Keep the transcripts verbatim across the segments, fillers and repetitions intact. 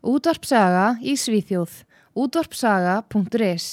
Útvarpsaga í Svíþjóð. útvarpsaga punktur is.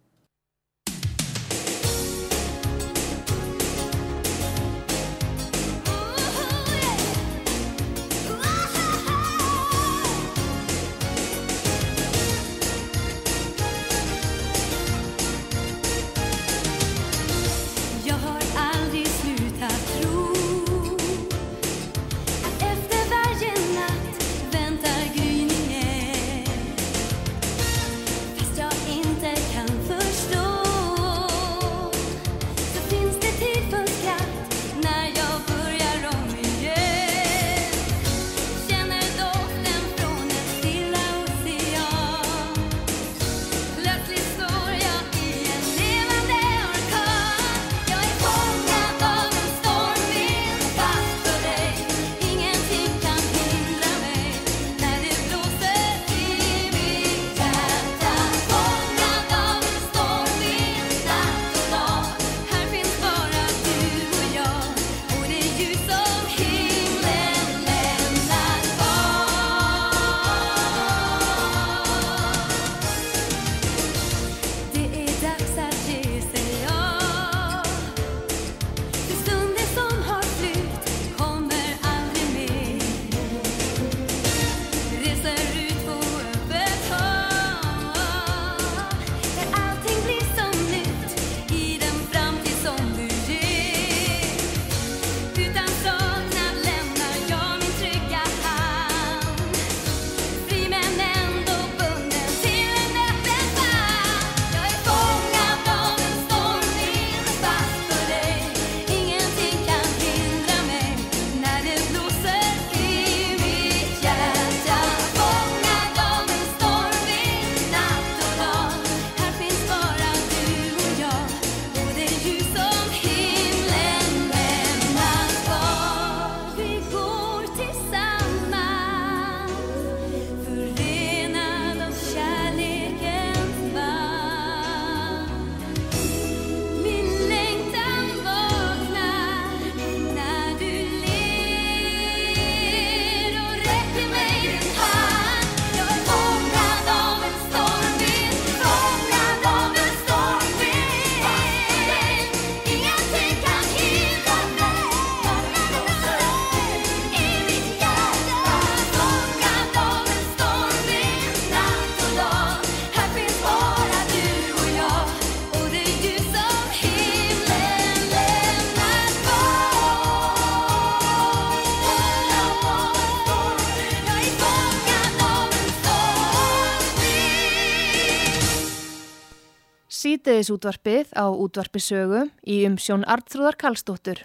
Síðdegisútvarpið á útvarpisögu í umsjón Arnþrúðar Karlsdóttur.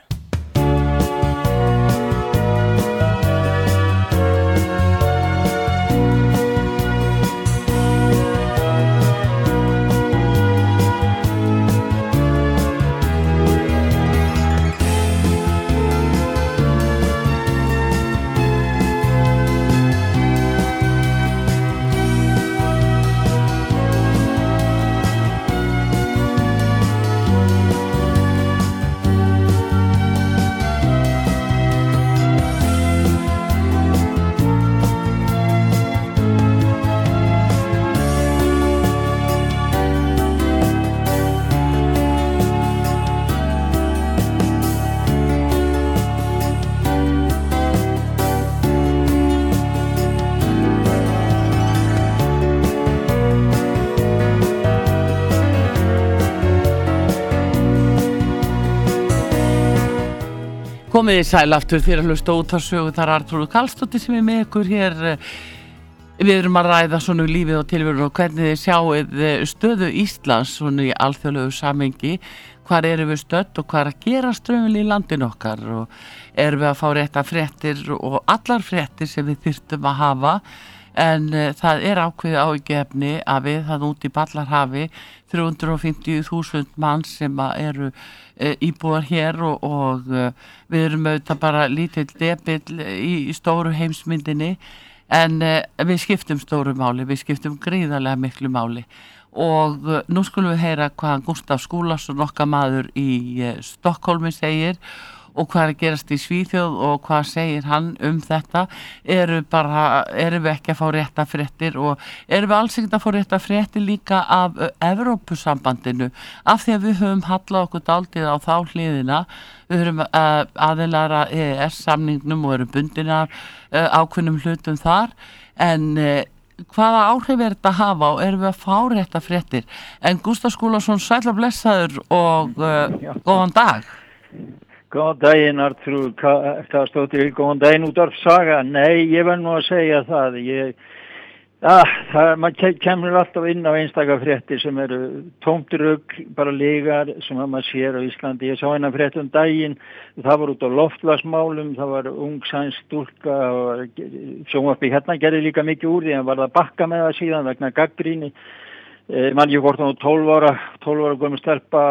Komið í sæl aftur fyrir að hlusta út á sögu, þar Arnþrúður Karlsdóttir sem er með ykkur hér. Við erum að ræða svona lífið og tilverun og hvernig þið sjáið stöðu Íslands svona í alþjóðlegu samhengi. Hvar erum við stödd og hvað er að gera strömmil í landinu okkar og erum við að fá rétta fréttir og allar fréttir sem við þyrftum að hafa. En uh, það er ákveðið áhyggjuefni að við það út í Ballarhafi þrjú hundruð fimmtíu þúsund manns sem eru uh, íbúar hér og, og uh, við erum auðvitað bara lítill depill í, í stóru heimsmyndinni en uh, við skiptum stóru máli, við skiptum gríðarlega miklu máli og uh, nú skulum við heyra hvað Gústaf Skúlason okkar maður í uh, Stokkólmi segir og hvað er að gerast í Svíþjóð og hvað segir hann um þetta, eru bara, erum við ekki að fá rétta fréttir og erum við alls ekki að fá rétta fréttir líka af Evrópusambandinu, af því að við höfum hallað okkur dálítið á þá hliðina. Við höfum uh, aðilara E E S-samningnum og erum bundin af uh, ákveðnum hlutum þar, en uh, hvaða áhrif er þetta að hafa og erum við að fá rétta fréttir? En Gústaf Skúlason, sæll og blessaður og uh, góðan dag. Góðan daginn, Artrúð, hvað stóttir, góðan daginn út af saga. Nei, ég verð nú að segja það, ég... Ah, það, maður kemur alltaf inn á einstaka fréttir sem eru tómt rugl, bara lygar sem maður sér á Íslandi. Ég sá eina frétt um daginn, það var út á loftslagsmálum, það var ung sænsk stúlka og sjónvarpið hérna gerði líka mikið úr því, en var það bakka með það síðan vegna gagnrýni. Eh, man ég hvort hún tólf ára, tólf ára gömul stelpa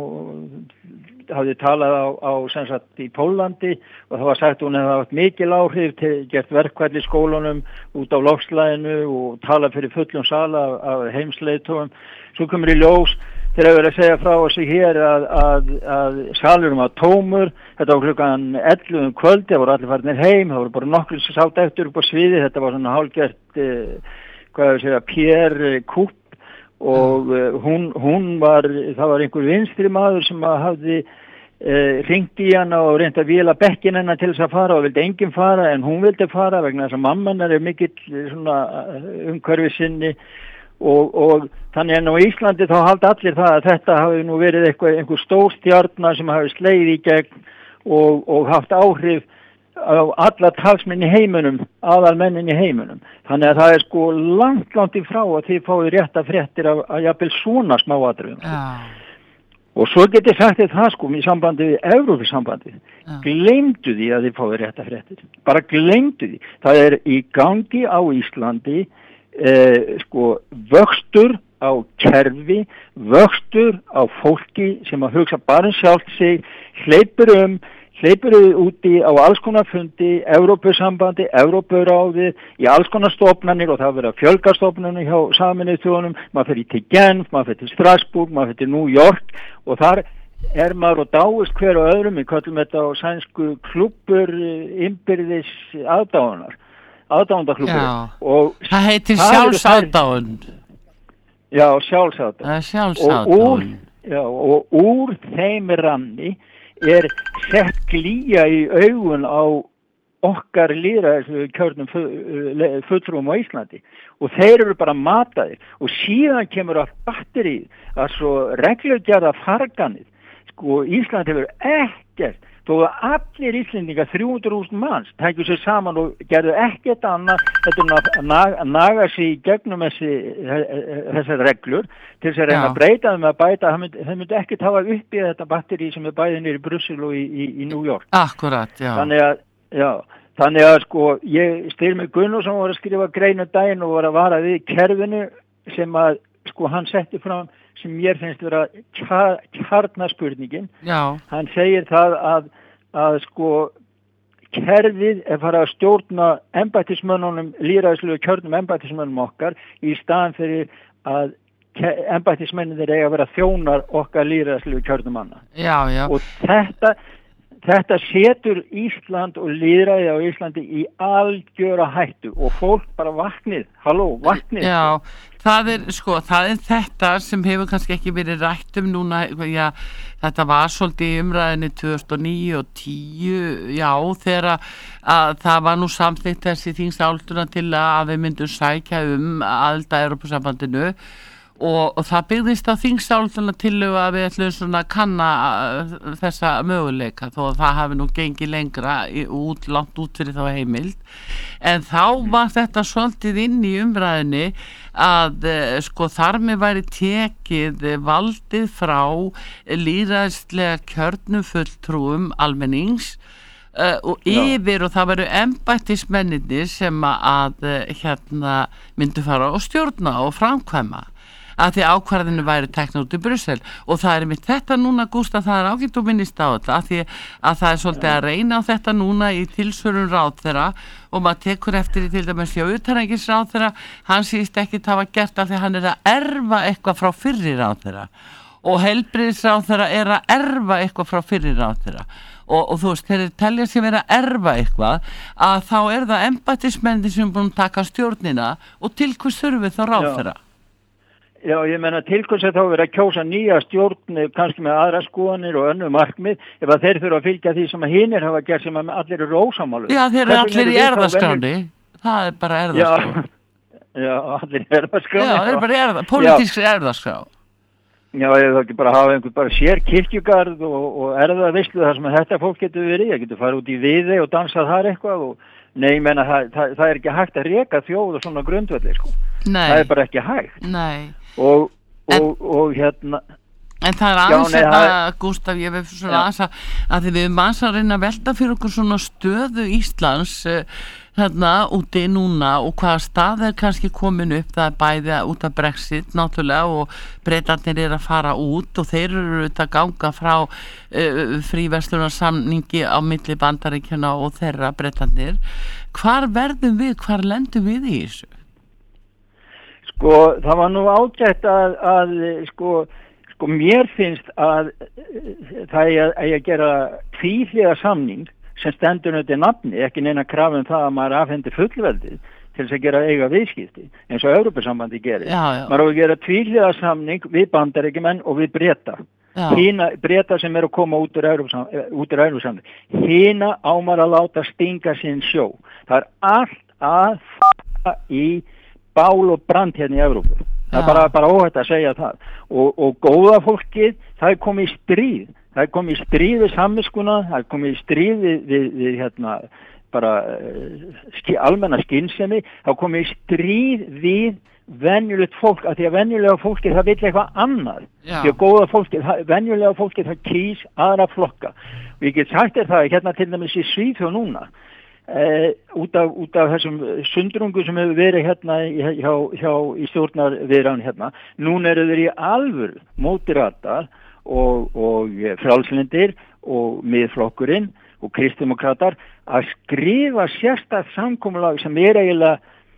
og hafði talað á, á sem sagt í Pólandi og það var sagt hún hefði haft mikil áhrif til gert verkfall í skólunum út á loftslaginu og talað fyrir fullum sala af, af heimsleiðtogum. Svo kemur í ljós þegar ég verið að segja frá þessu hér að, að, að salurum var tómur, þetta var klukkan ellefu um kvöldi, það voru allir farnir heim, það voru bara nokkur sem sátt eftir upp á sviði, þetta var svona hálfgert, eh, hvað ég segja, Pierre Coupe og uh, hún, hún var, það var einhver vinstri maður sem hafði uh, hringt í hana og reynt að véla bekkin hennar til þess að fara og vildi enginn fara en hún vildi fara vegna þess að mamman er mikill svona umhverfi sinni og, og þannig en á Íslandi þá haldi allir það að þetta hafi nú verið eitthvað, einhver stór stjarna sem hafi slegið í gegn og, og haft áhrif á alla talsmenn í heiminum, aðalmennin í heiminum. Þannig að það er sko langt, langt í frá að þið fáið rétta fréttir af að jafnvel svona smáatriðum. Já. Og svo getið sagt þið það sko í sambandi við Evrópusambandið. Gleymdu því að þið fáið rétta fréttir. Bara gleymdu því. Það er í gangi á Íslandi eh, sko vöxtur á kerfi, vöxtur á fólki sem að hugsa bara sjálft sig, hleypur um hleypur úti á alls konar fundi, Evrópusambandi, Evrópuráði, í alls konar stofnanir og það verið að fjölga stofnanir hjá Sameinuðu þjóðunum, maður fyrir til Genf, maður fyrir til Strasbourg, maður fyrir til New York og þar er maður og dáist hver og öðrum, við köllum þetta á sænsku klúbbur innbyrðis aðdáunar, aðdáundaklúbbur. Og það heitir sjálfsádáun. Já, sjálfsádáun. Það er sjálfsádáun. Já, og úr þeim ranni er sett glýja í augun á okkar lýðræðiskjörnum fulltrúum á Íslandi og þeir eru bara mataðir og síðan kemur allt batterið að svo reglugerða farganið sko Ísland hefur ekkert þó að allir Íslendingar þrjú hundruð þúsund manns tækju sér saman og gerðu ekkert annað þetta að naga, naga sig í gegnum þessi, þessar reglur til þess að reyna að breyta þeim að bæta það myndi, myndi ekkert hafa upp í þetta batteri sem er bæði nýri í Brussel og í, í, í New York. Akkurat, já. Þannig að, já, þannig að sko ég Styrmir Gunnarsson var að skrifa greinu daginn og var að vara við kerfinu sem að sko hann setti fram sem mér finnst vera kjarnaspurningin. Já. Hann segir það að, að sko kerfið er farið að stjórna embættismönnunum, lýðræðislegu kjörnum embættismönnum okkar í staðan fyrir að embættismennir eiga að vera þjónar okkar lýðræðislegu kjörnum manna. Já, já. Og þetta Þetta setur Ísland og lýðræði á Íslandi í algjöra hættu og fólk bara vaknið, halló, vaknið. Já, það er, sko, það er þetta sem hefur kannski ekki verið rætt um núna, já, þetta var svolítið í umræðinni tvö þúsund og níu og tíu, já, þegar að það var nú samþykkt þessi þingsályktun til að við myndum sækja um aðild að Evrópusambandinu Og, og það byggðist á þingsályktun tillögu að við ætlum svona að kanna þessa möguleika þó að það hafi nú gengið lengra í, út, langt út fyrir þá heimild en þá var þetta svolítið inn í umræðinni að sko þar með væri tekið valdið frá lýðræðislega kjörnum fulltrúum almennings Uh, og yfir Já. Og það veru embættismennirnir sem að uh, hérna myndu fara og stjórna og framkvæma að því ákvarðinu væri tekna út í Brussel og það er mitt þetta núna Gústaf, það er ágætt og minnist á þetta að því að það er svolítið að reyna á þetta núna í tilsvörun ráðherra og maður tekur eftir í til dæmis hjá utanríkis ráðherra, hann síst ekki hafa gert af því að hann er að erfa eitthvað frá fyrri ráðherra og heilbrigðisráðherra er að erfa eitthvað frá fyrri ráðherra og, og þú veist, þeir telja sér vera að erfa eitthvað, að þá er það embættismenn sem er búin að taka stjórnina og til hvers þurfi þá ráðherra? Já, ég menna til hvers að þá vera að kjósa nýja stjórn, kannski með aðra skoðanir og önnur markmið, ef að þeir þurfa að fylgja því sem að hinir hafa gert sem að allir eru ósammála. Já, þeir eru allir í erfðaskráni, það er bara erfðaskráni. Já, já, allir í erfðaskráni. Já, þeir eru bara í erfða, pólitískri erfðaskrá. Já, ég þá ekki bara hafa einhvern bara sér kirkjugarð og, og erfðaveislu þar sem að þetta fólk getur verið, ég getur farið út í Viðey og dansað þar eitthvað og nei, ég menna það, það, það er ekki hægt að reka þjóð og svona grundvelli, sko. Nei. Það er bara ekki hægt. Nei. Og, og, en, og hérna en það er aðeins þetta, Gústaf, ég veif svona aðeins að, að þið við manns að reyna að velta fyrir okkur svona stöðu Íslands hérna úti núna og hvaða stað er kannski komin upp, það er bæði út af Brexit náttúrulega og Bretarnir er að fara út og þeir eru auðvitað að ganga frá uh, fríverslunarsamningi á milli Bandaríkjanna og þeirra Bretarnir. Hvar verðum við, hvar lendum við í þessu? Sko, það var nú ágætt að, að sko, sko, mér finnst að það er að ég gera tvíhliða samning sem stendur undir nafni, ekki neina krafum það að maður afhendir fullveldið til þess að gera eiga viðskipti, eins og Evrópusambandi gerir. Já, já. Maður á að gera tvíhliða samning við Bandaríkjumenn og við Breta. Hina, Breta sem eru að koma út úr Evrópusambandi. Hina á maður að láta stinga sinn sjó. Það er allt að fara í bál og brand hérna í Evrópu. Það er bara, bara óhætt að segja það. Og, og góða fólkið, það er komið í stríð. Það er komið í stríð við samviskuna, það er komið í stríð við, við, við hérna, bara ski, almenna skynsemi, það er komið í stríð við venjulegt fólk, af því að venjulega fólkið það vill eitthvað annað. Já. Því að góða fólkið, það, venjulega fólkið það kýs aðra flokka. Og ég get sagt þér það, hérna til dæmis í Svíþjóð núna, Uh, út, af, út af þessum sundrungu sem hefur verið hérna hjá, hjá í stjórnarviðræðunum hérna. Núna eru þeir í alvöru mótiratar og, og frjálslyndir og miðflokkurinn og kristdemókratar að skrifa sérstakt samkomulag sem er eiginlega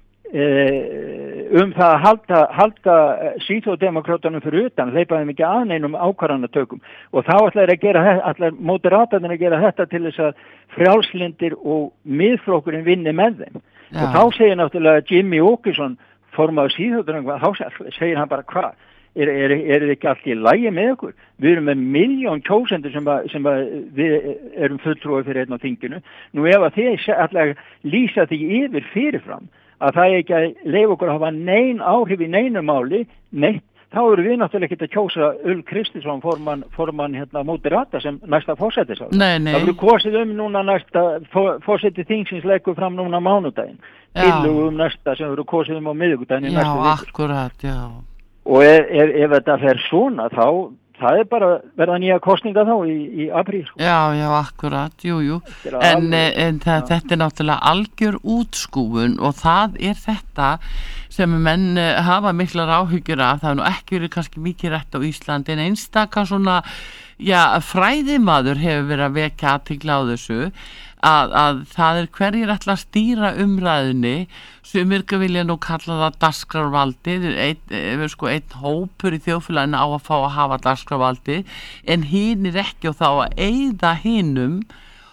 uh, um það að halda, halda Svíþjóðdemókratunum fyrir utan, hleypa þeim ekki að neinum ákvarðanatökum og þá ætlar að gera ætlar mótiratarnir að gera þetta til þess að frjálslyndir og miðflokkurinn vinni með þeim. Já. Og þá segir náttúrulega Jimmy Åkesson, formaður Svíþjóðdemókrata, þá segir hann bara hvað, er, er, er þið ekki allt í lagi með okkur? Við erum með miljón kjósendur sem, að, sem að við erum fulltrúið fyrir einn á þinginu. Nú ef að þið ætla að lýsa því yfir fyrirfram, að það er ekki að leyfa okkur að hafa nein áhrif í neinu máli, neitt, þá eru við náttúrulega ekki að kjósa Ulf Kristersson formann, formann hérna mótirata sem næsta fórsetis á. Nei, nei. Það eru kosið um núna næsta, fórseti þingsins leggur fram núna mánudaginn. Tillögu um næsta sem eru kosið um á miðvikudaginn í næstu viku. Já, akkurat, já. Og ef, ef, ef þetta fer svona þá, það er bara verða nýja kosninga þá í, í apríl. Sko. Já, já, akkurat, jú, jú. En, en það, þetta er náttúrulega algjör útskúfun og það er þetta sem menn hafa miklar áhyggjur af, það er nú ekki verið kannski mikið rætt á Íslandi en einstaka svona, já, fræðimaður hefur verið að vekja athygli á þessu að, að það er hverjir ætla að stýra umræðinni sem yrka vilja nú kalla það dagskrárvaldið, einn sko, ein hópur í þjóðfélaginu á að fá að hafa dagskrárvaldið en hinn er ekki og þá að eyða hinnum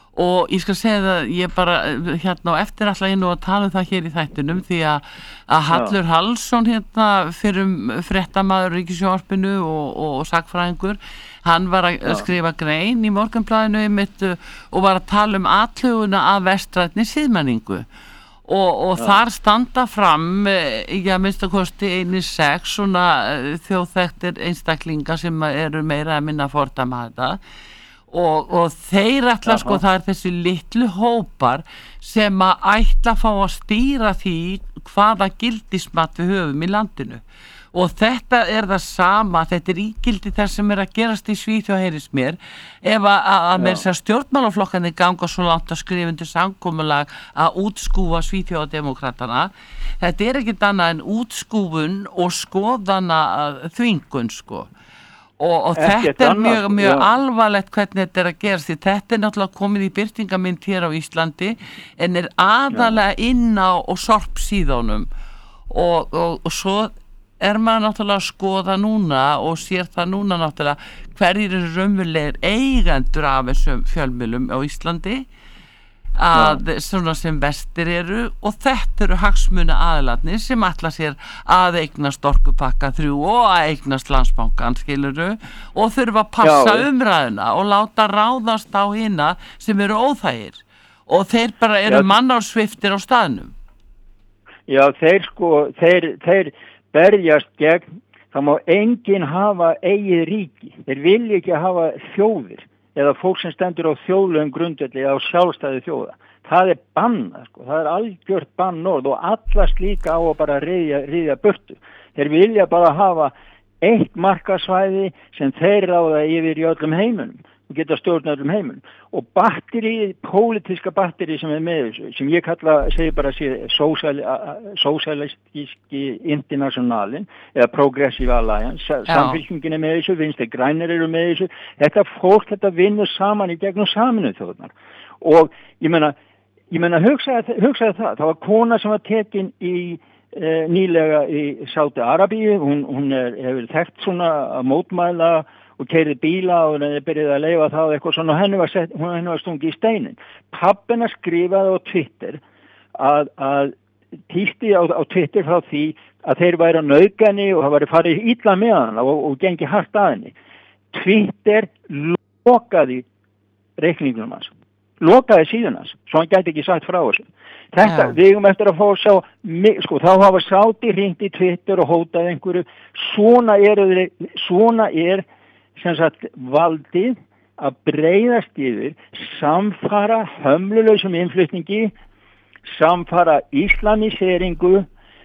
og ég skal segja það, ég bara hérna og eftir ætla ég nú að tala um það hér í þættinum því að, að Hallur Já. Hallsson hérna fyrir fréttamaður Ríkissjónvarpinu og, og, og sagfræðingur, hann var að Já. skrifa grein í Morgunblaðinu einmitt og var að tala um atlöguna af vestrænni siðmenningu og, og þar standa fram ég að minnsta kosti einir sex svona þjóðþekktir einstaklinga sem eru meira að minna fordæma þetta Og, og þeir ætla sko það er þessi litlu hópar sem að ætla að fá að stýra því hvaða gildismat við höfum í landinu og þetta er það sama, þetta er ígildi þess sem er að gerast í Svíþjóð heyrist mér ef að, að, að með þess að stjórnmálaflokkandi ganga svo langt að skrifa undir samkomulag að útskúfa Svíþjóðademókratana þetta er ekkert annað en útskúfun og skoðana þvingun sko Og, og þetta er mjög, mjög ja. alvarlegt hvernig þetta er að gerast því þetta er náttúrulega komið í birtingamynd hér á Íslandi en er aðalega ja. inn á og sorpsíðunum og, og, og svo er maður náttúrulega að skoða núna og sér það núna náttúrulega hverjir eru raunverulegir eigendur af þessum fjölmiðlum á Íslandi að ja. Svona sem vestir eru og þetta eru hagsmuna aðilarnir sem ætla sér að eignast orkupakka þrjú og að eignast Landsbankann skiluru og þurfa að passa Já. Umræðuna og láta ráðast á hina sem eru óþægir og þeir bara eru ja. Mannársviftir á staðnum. Já, þeir sko, þeir, þeir berjast gegn, það má enginn hafa eigið ríki. Þeir vilja ekki hafa þjóðir eða fólk sem stendur á þjóðlegum grundvelli eða á sjálfstæði þjóða. Það er bannað, sko, það er algjört bannorð og alla slíka á að bara ryðja, ryðja burtu. Þeir vilja bara hafa eitt markasvæði sem þeir ráða yfir í öllum heiminum og geta stjórna öllum heiminum. Og batteri, pólitíska batteri sem er með þessu, sem ég kalla, segi bara sé, sósialistíski internationalin eða progressive alliance, samfylkingin er með þessu, vinstri grænir eru með þessu, þetta fólk, þetta vinnur saman í gegnum Sameinuðu þjóðirnar. Og ég meina, ég meina hugsaði, hugsaði það, það var kona sem var tekin í eh, nýlega í Sádi Arabíu, hún, hún er, hefur þekkt svona að mótmæla og keyrði bíla og henni byrjaði að leifa það og eitthvað svona og henni var, sett, henni var stungið í steinin. Pappina skrifaði á Twitter að, að tísti á, á Twitter frá því að þeir væri að nauðga henni og það væri farið illa með hann og, og gengi hart að henni. Twitter lokaði reikningunum hans. Lokaði síðan hans, svo hann gæti ekki sagt frá þessu. Þetta, ja. Við eigum eftir að fá að sjá, sko, þá hafa Sádi hringt í Twitter og hótaði einhverju. Svona er, svona er sem sagt valdið að breiðast yfir, samfara hömlulausum innflutningi, samfara islamiseringu,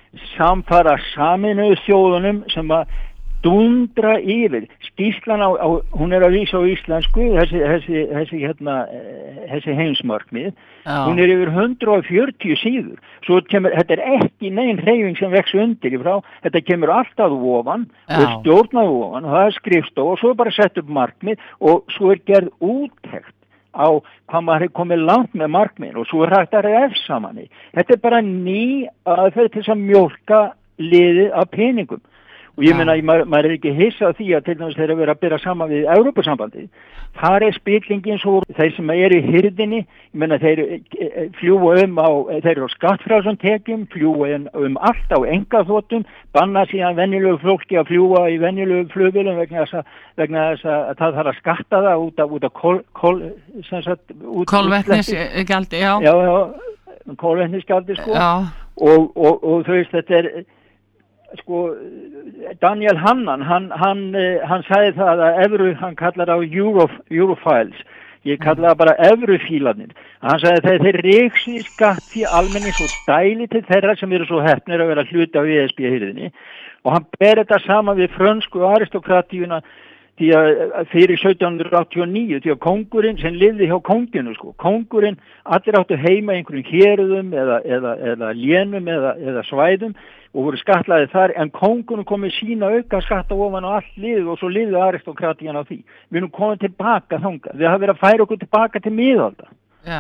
samfara Sameinuðu þjóðunum sem að dundra yfir. Skýrslan á, á hún er að vísa á íslensku, þessi, þessi, þessi, hérna, þessi heimsmarkmið, Já. Hún er yfir hundrað fjörutíu síður. Svo kemur, þetta er ekki nein hreyfing sem vex undir í frá, þetta kemur alltaf ofan Já. Og stjórnað ofan og það er skrifstof og svo er bara sett upp markmið og svo er gerð úttekt á hvað maður hefur komið langt með markmið og svo er hægt að refsa manni. Þetta er bara ný aðferð til að mjólka liðið af peningum. Og ég meina, maður, maður er ekki hissa á því að til dæmis þeir eru að byrja saman við Evrópusambandið. Þar er spillingin svo, þeir sem eru í hirðinni, ég meina þeir fljúa um á, þeir eru á skattfrjálsum tekjum, fljúa um allt á engaþotum, banna síðan venjulegu fólki að fljúa í venjulegu flugvélum vegna þess að, vegna þess að það þarf að skatta það út af, út af kol, kol, sem sagt, út, kolvetnisgjaldi, já. Já, já, kolvetnisgjaldi, sko. Já. Og, og, og þú veist, þetta er, sko, Daniel Hannan, hann, hann, hann sagði það að evru, hann kallar á Euro, Eurofiles, ég kallar það bara evrufílarnir. Hann sagði að þeir reiksi skatt í almennings og dæli til þeirra sem eru svo heppnir að vera hluti af E S B-hirðinni og hann ber þetta saman við frönsku aristokratíuna því að fyrir sautján hundrað áttatíu og níu, því að kóngurinn sem lifði hjá kónginu, sko, kóngurinn, allir áttu heima einhverjum héruðum eða, eða, eða lénum eða, eða svæðum og voru skatlaði þar, en kóngurinn kom með sína auka skatta ofan á allt liðið og svo liðið aristokratían á því. Við erum komið tilbaka þangað, við hafa verið að færa okkur tilbaka til miðalda. Já.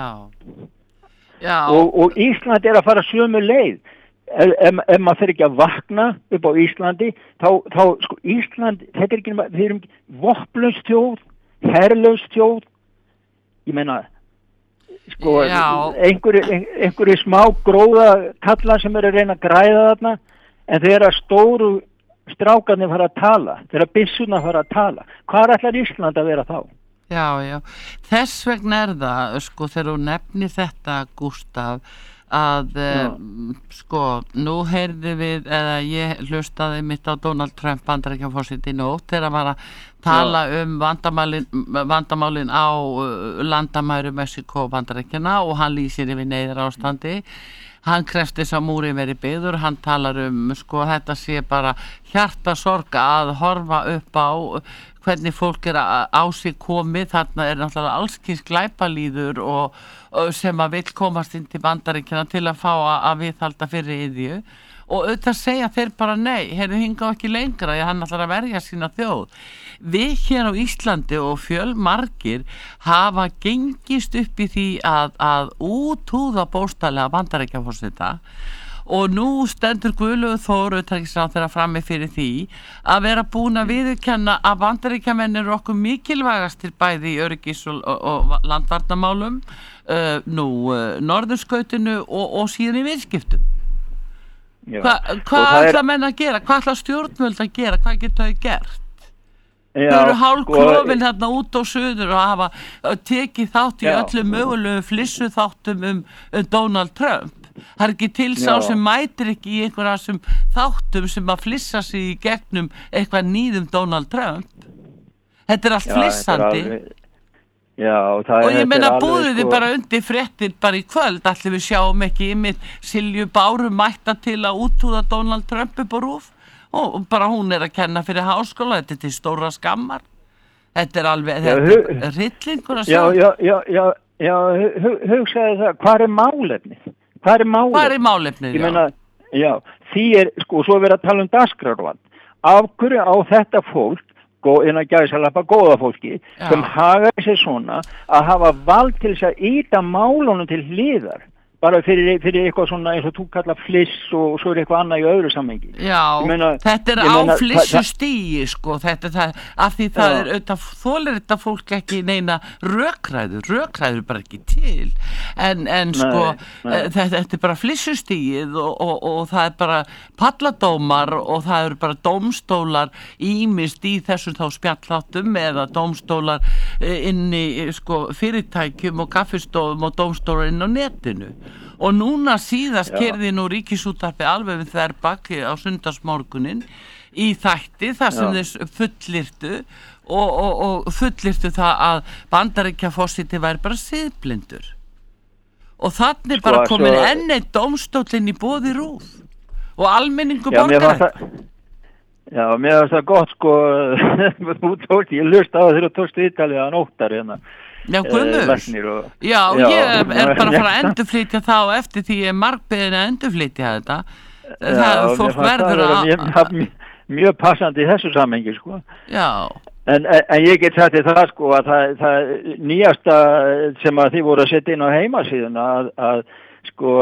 Já. Og, og Ísland er að fara sömu leið. Ef, ef, ef maður fyrir ekki að vakna upp á Íslandi þá, þá sko Ísland þetta er ekki, við erum vopnlaus þjóð, herlaus þjóð ég meina sko einhverju, einhverju smá gróða kalla sem eru að reyna að græða þarna en þegar stóru strákarnir fara að tala, þegar byssuna fara að tala, hvað ætlar Ísland að vera þá? Já, já, þess vegna er það sko þegar þú nefnir þetta Gústaf að um, sko nú heyrði við eða ég hlustaði mitt á Donald Trump Bandaríkjaforseti í nótt þegar hann var að tala Já. um vandamálin, vandamálin á uh, landamæru Mexíkó og Bandaríkjana og hann lýsir yfir neyðar ástandi hann krefst þess að múri veri byggður hann talar um sko þetta sé bara hjartasorga að horfa upp á hvernig fólk er á sig komið þarna er náttúrulega allskins glæpalýður og, og sem að vill komast inn til Bandaríkjana til að fá að, að viðhalda fyrir iðju og auðvitað segja þeir bara nei, heyrðu hinga ekki lengra ég hann ætlar að verja sína þjóð við hér á Íslandi og fjölmargir hafa gengist upp í því að, að útúða bóstalega Bandaríkjaforseta og nú stendur Guðlaugur Þór utanríkisráðherra frammi fyrir því að vera búin að viðurkenna að Bandaríkjamenn eru okkur mikilvægastir bæði í öryggis og, og, og landvarnamálum uh, nú uh, norðurskautinu og, og síðan í viðskiptum. Hva, hvað ætla er... menn að gera? Hvað ætla stjórnvöld að gera? Hvað geta þau gert? Já, þau eru hálfklofin sko, þarna út á suður og hafa tekið þátt í já, öllum mögulegu flissu þáttum um, um Donald Trump. Það er ekki til sá sem mætir ekki í einhverja sem þáttum sem að flissa sig í gegnum eitthvað nýðum Donald Trump. Þetta er allt já, flissandi. Er alveg, já, og, það, og ég meina búið þið sko... bara undir fréttir bara í kvöld. Allir við sjáum ekki yfir Silju Báru mætta til að útúða Donald Trump upp á RÚV. Og bara hún er að kenna fyrir háskóla, þetta er til stóra skammar. Þetta er alveg, þetta er rillingur að sjá. Já, já, já, já, hugsaði það, hvað er málefnið? Hvað er málefnið? Hvað er málefnið, já? Meina, já, því er, sko, svo verið að tala um dagskrárvald. Af hverju á þetta fólk, en að gæsa lappa góða fólki, já. Sem hagaði sér svona, að hafa vald til þess að íta málunum til hliðar. Bara fyrir, fyrir eitthvað svona eins og þú kallar fliss og, og svo er eitthvað annað í öðru samhengi. Já, meina, þetta er á flissu stíi sko, þetta er það, af því það já. Er auðvitað, þolir þetta fólk ekki neina rökræður, rökræður bara ekki til, en, en sko, nei, nei. Þetta, þetta er bara flissu stíið og, og, og það er bara palladómar og það eru bara dómstólar ímist í þessum þá spjalláttum eða dómstólar inn í sko, fyrirtækjum og kaffistofum og dómstólar inn á netinu. Og núna síðast kerði nú Ríkisútvarpið alveg við þær bakki á sundarsmorgunin í þætti þar sem þeir fullirtu og, og, og fullirtu það að Bandaríkjaforseti væri bara siðblindur. Og þannig sko, bara komin svo... enn eitt dómstóllinn í boði RÚV og almenningu borgarætt. Já, mér finnst það gott sko, þú tókst, ég hlust á þegar þú tókst viðtalið að nóttar hérna. Já, Guðmundur. Og... Já, já, ég er bara að fara að endurflytja þá eftir því ég er margbeðin að endurflytja þetta. Það já, fólk verður að... Mjög, mjög, mjög passandi í þessu samhengi, sko. Já. En, en ég get sagt því það, sko, að það, það nýjasta sem að þið voru að setja inn á heimasíðuna að, að sko,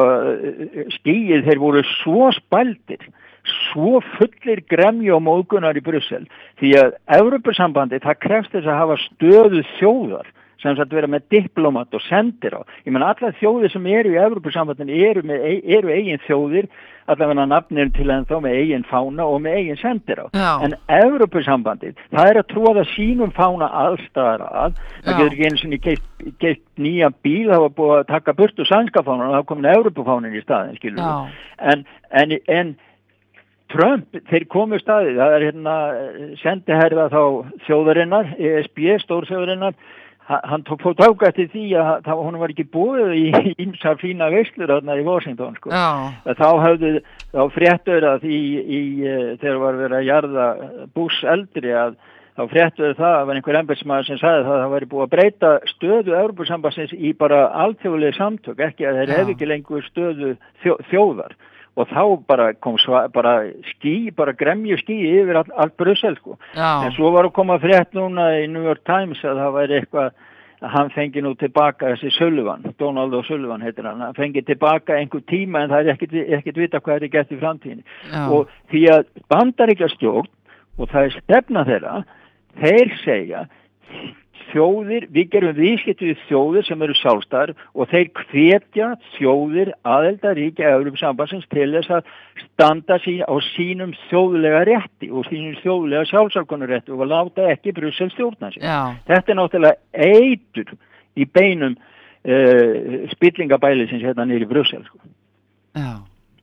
skýið þeir voru svo spældir, svo fullir gremju og móðgunar í Brussel, því að Evrópusambandið, það krefst þess að hafa stöðu þjóðar, sem sagt vera með diplomat og sendir á. Ég menn allar þjóðir sem eru í Evrópusambandinu eru, með, eru eigin þjóðir, allavega nafnir til ennþá með eigin fána og með eigin sendir á. Já. En Evrópusambandið, það er að tróða sínum fána allstaðar að, það getur ekki eins og geitt, geitt nýja bíl, það var búið að taka burtu sænska fána og það kom Evrópufánin í staðin, skilur við. En, en, en Trump, þeir komu staðið, það er hérna sendiherra þá þjóðarinnar, E S B, stórþjóðarinnar, hann tók tók eftir því að það, hún var ekki búið í ýmsar fína veislur þarna í Washington sko. Þá hafðu þá fréttur að í, í þegar var verið að jarða Bush eldri að þá fréttur það að var einhver embættismaður sem sagði það að það væri búið að breyta stöðu Evrópusambandsins í bara alþjóðleg samtök, ekki að þeir hefði ekki lengur stöðu þjó, þjóðar. Og þá bara kom sva, bara ský, bara gremju ský yfir all, all Brussel sko. Já. En svo var að koma frétt núna í New York Times að það væri eitthvað, að hann fengi nú tilbaka þessi Sullivan, Donald Sullivan heitir hann, hann fengi tilbaka einhver tíma en það er ekkert, ekkert vita hvað er gert í framtíðinni. Já. Og því að Bandaríkjastjórn, og það er stefna þeirra, þeir segja, þjóðir, við gerum viðskipti við þjóðir sem eru sjálfstæðar og þeir hvetja þjóðir aðildarríkja Evrópusambandsins til þess að standa sín á sínum þjóðlega rétti og sínum þjóðlega sjálfsákvörðunarrétti og láta ekki Brussel stjórna sig. Já. Þetta er náttúrulega eitur í beinum uh, spillingabælisins hérna niður í Brussel. Sko. Já.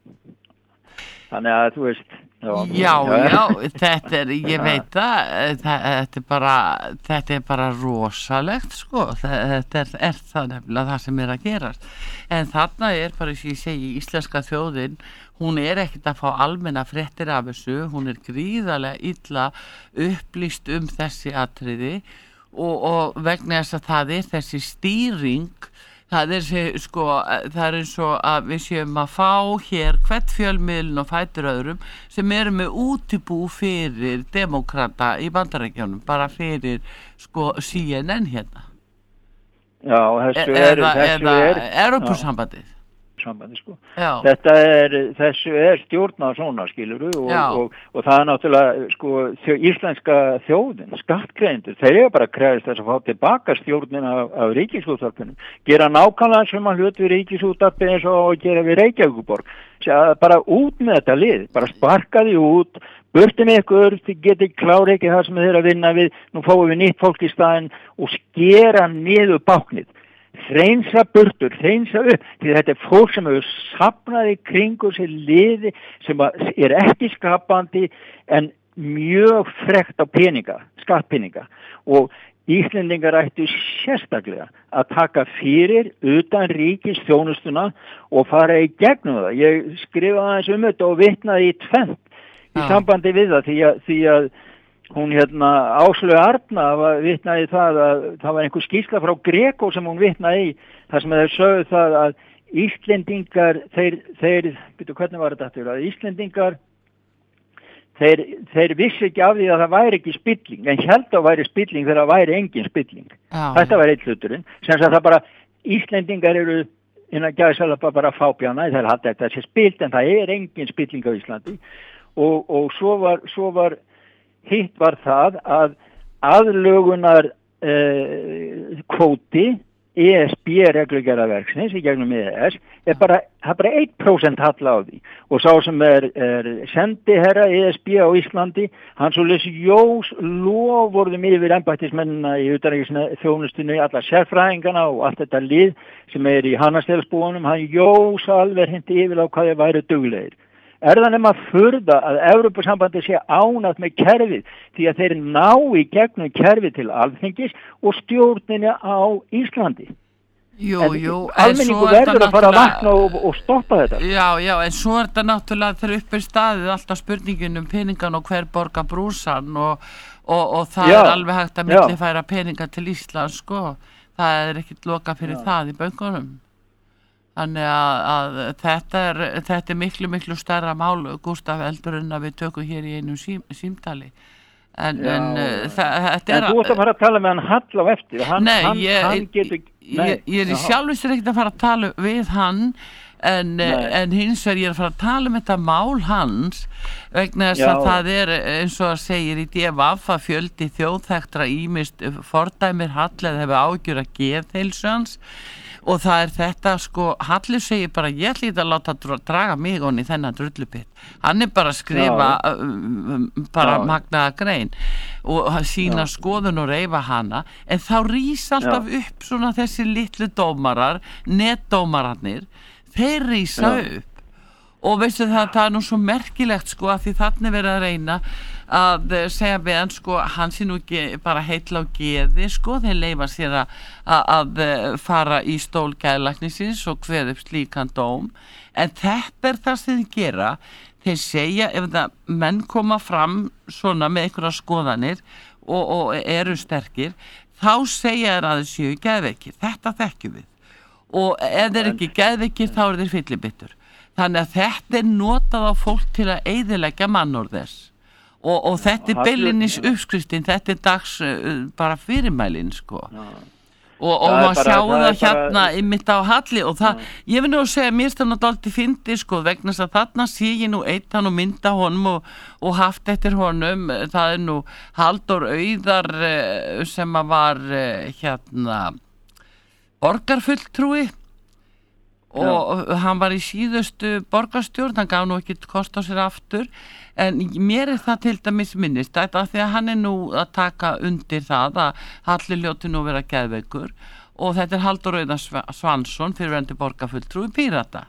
Þannig að þú veist... Já, já, já, þetta er, ég veit það, þetta er bara, þetta er bara rosalegt, sko, þetta er, er það nefnilega það sem er að gerast, en þarna er bara, sem ég segi, íslenska þjóðin, hún er ekkert að fá almenna fréttir af þessu, hún er gríðarlega illa upplýst um þessi atriði og, og vegna þess að það er þessi stýring. Það er, sko, það er eins og að við séum að fá hér hvert fjölmiðlun og fætur öðrum sem eru með útibú fyrir demokrata í Bandaríkjunum, bara fyrir sko C N N hérna. Já, þessu er... Eða, eða Evrópusambandið. sambandi sko. Já. Þetta er, þessu er stjórnað svona skiluru og, og, og það er náttúrulega sko þjó, íslenska þjóðin, skattgreiðendur, þeir eru bara krefist þess að fá tilbaka stjórnin af, af ríkisútvarpinu, gera nákvæmlega sem að hlut við ríkisútvarpinu eins og að gera við Reykjavíkurborg, bara út með þetta lið, bara sparka því út, burti með ykkur, þið getið klára ekki það sem þið eru að vinna við, nú fáum við nýtt fólk í staðinn og skera niður báknið. Hreinsa burtur, hreinsa upp, því þetta er fólk sem hefur safnað í kringu sér liði sem er ekki skapandi en mjög frekt á peninga, skattpeninga og Íslendingar ættu sérstaklega að taka fyrir utan ríkis þjónustuna og fara í gegnum það. Ég skrifaði aðeins um þetta og vitnaði í tvennt í ah. sambandi við það því að, því að hún hérna Áslaug Arna vitnaði það að það var einhver skýrsla frá Greco sem hún vitnaði í þar sem þeir sögðu það að Íslendingar þeir, þeir, byrju hvernig var þetta aftur, að Íslendingar þeir, þeir vissi ekki af því að það væri ekki spilling en held að væri spilling þegar það væri engin spilling. Ah. Þetta var eitt hluturinn, sem að það bara Íslendingar eru innan gæðsalapa bara fábjána, þeir halda þetta sé spilt en það er engin spilling á Íslandi og, og svo var, svo var hitt var það að aðlögunar eh, kvóti E S B reglugerðarverksins í gegnum E E S er bara, það er bara eitt prósent halla á því og sá sem er, er sendiherra E S B á Íslandi, hann svo lesi jós lofvorðum yfir embættismennina í utanríkisþjónustunni, alla sérfræðingana og allt þetta lið sem er í Hannastelsbúanum, hann jós alveg hindi yfir á hvað þeir væru duglegir. Er það nema furða að Evrópusambandið sé ánægt með kerfið því að þeir ná í gegnum kerfið til alþingis og stjórninni á Íslandi? Jú, en jú, almenningu verður að fara að vakna og, og stoppa þetta. Já, já, en svo er þetta náttúrulega þegar upp er staðið alltaf spurningin um peningan og hver borga brúsan og, og, og það já, er alveg hægt að millifæra peninga til Íslands, sko. Það er ekkert loka fyrir já. Það í bönkunum. Þannig að, að þetta, er, þetta er miklu, miklu stærra mál, Gústaf, eldur en að við tökum hér í einu sím, símtali. En, já, en, það, þetta er en þú ert að fara að tala með hann Hall á eftir. Hann, nei, hann, ég, hann getur, nei, ég, ég er í sjálfistur ekkert að fara að tala við hann, en, en hins vegar ég er að fara að tala um þetta mál hans, vegna þess að það er, eins og það segir í D V A, það fjöldi þjóðþekktra ýmist fordæmir Hall eða hefur ágjur að geðheilsu hans. Og það er þetta, sko, Hallur segir bara, ég ætla ekki að láta draga mig honni í þennan drullupitt. Hann er bara að skrifa um, bara já. Magnaða grein og sína já. Skoðun og reyfa hana, en þá rís alltaf já. Upp svona þessi litlu dómarar, netdómararnir, þeir rísa já. Upp. Og veistu það, það er nú svo merkilegt, sko, að því þannig verið að reyna að segja við hann, sko, hann sé nú ekki bara heitla á geði, sko, þeir leifa sér að, að, að fara í stól geðlæknisins og kveða upp slíkan dóm, en þetta er það sem þeir gera, þeir segja, ef það menn koma fram svona með einhverja skoðanir og, og eru sterkir, þá segja þeir að þeir séu geðveikir, þetta þekkjum við, og ef þeir ekki geðveikir, þá eru þeir fyllibittur. Þannig að þetta er notað á fólk til að eyðileggja mannorð þess og, og þetta er beilinnis uppskriftin, þetta er dags uh, bara fyrirmælin, sko. Og, og maður sjá það, það hérna bara... einmitt á Halli og það, já. Ég vil nú að segja, mér stann að dálítið fyndi, sko, vegna þess að þarna sé ég nú eitt hann og mynda honum og, og haft eftir honum, það er nú Halldór Auðar sem að var hérna borgarfulltrúi og já. Hann var í síðustu borgarstjórn, hann gaf nú ekki kost á sér aftur, en mér er það til dæmis minnist, þetta því að hann er nú að taka undir það að Halli ljóti nú vera geðveikur og þetta er Halldór Auðar Svansson, fyrirverandi borgarfulltrúi Pírata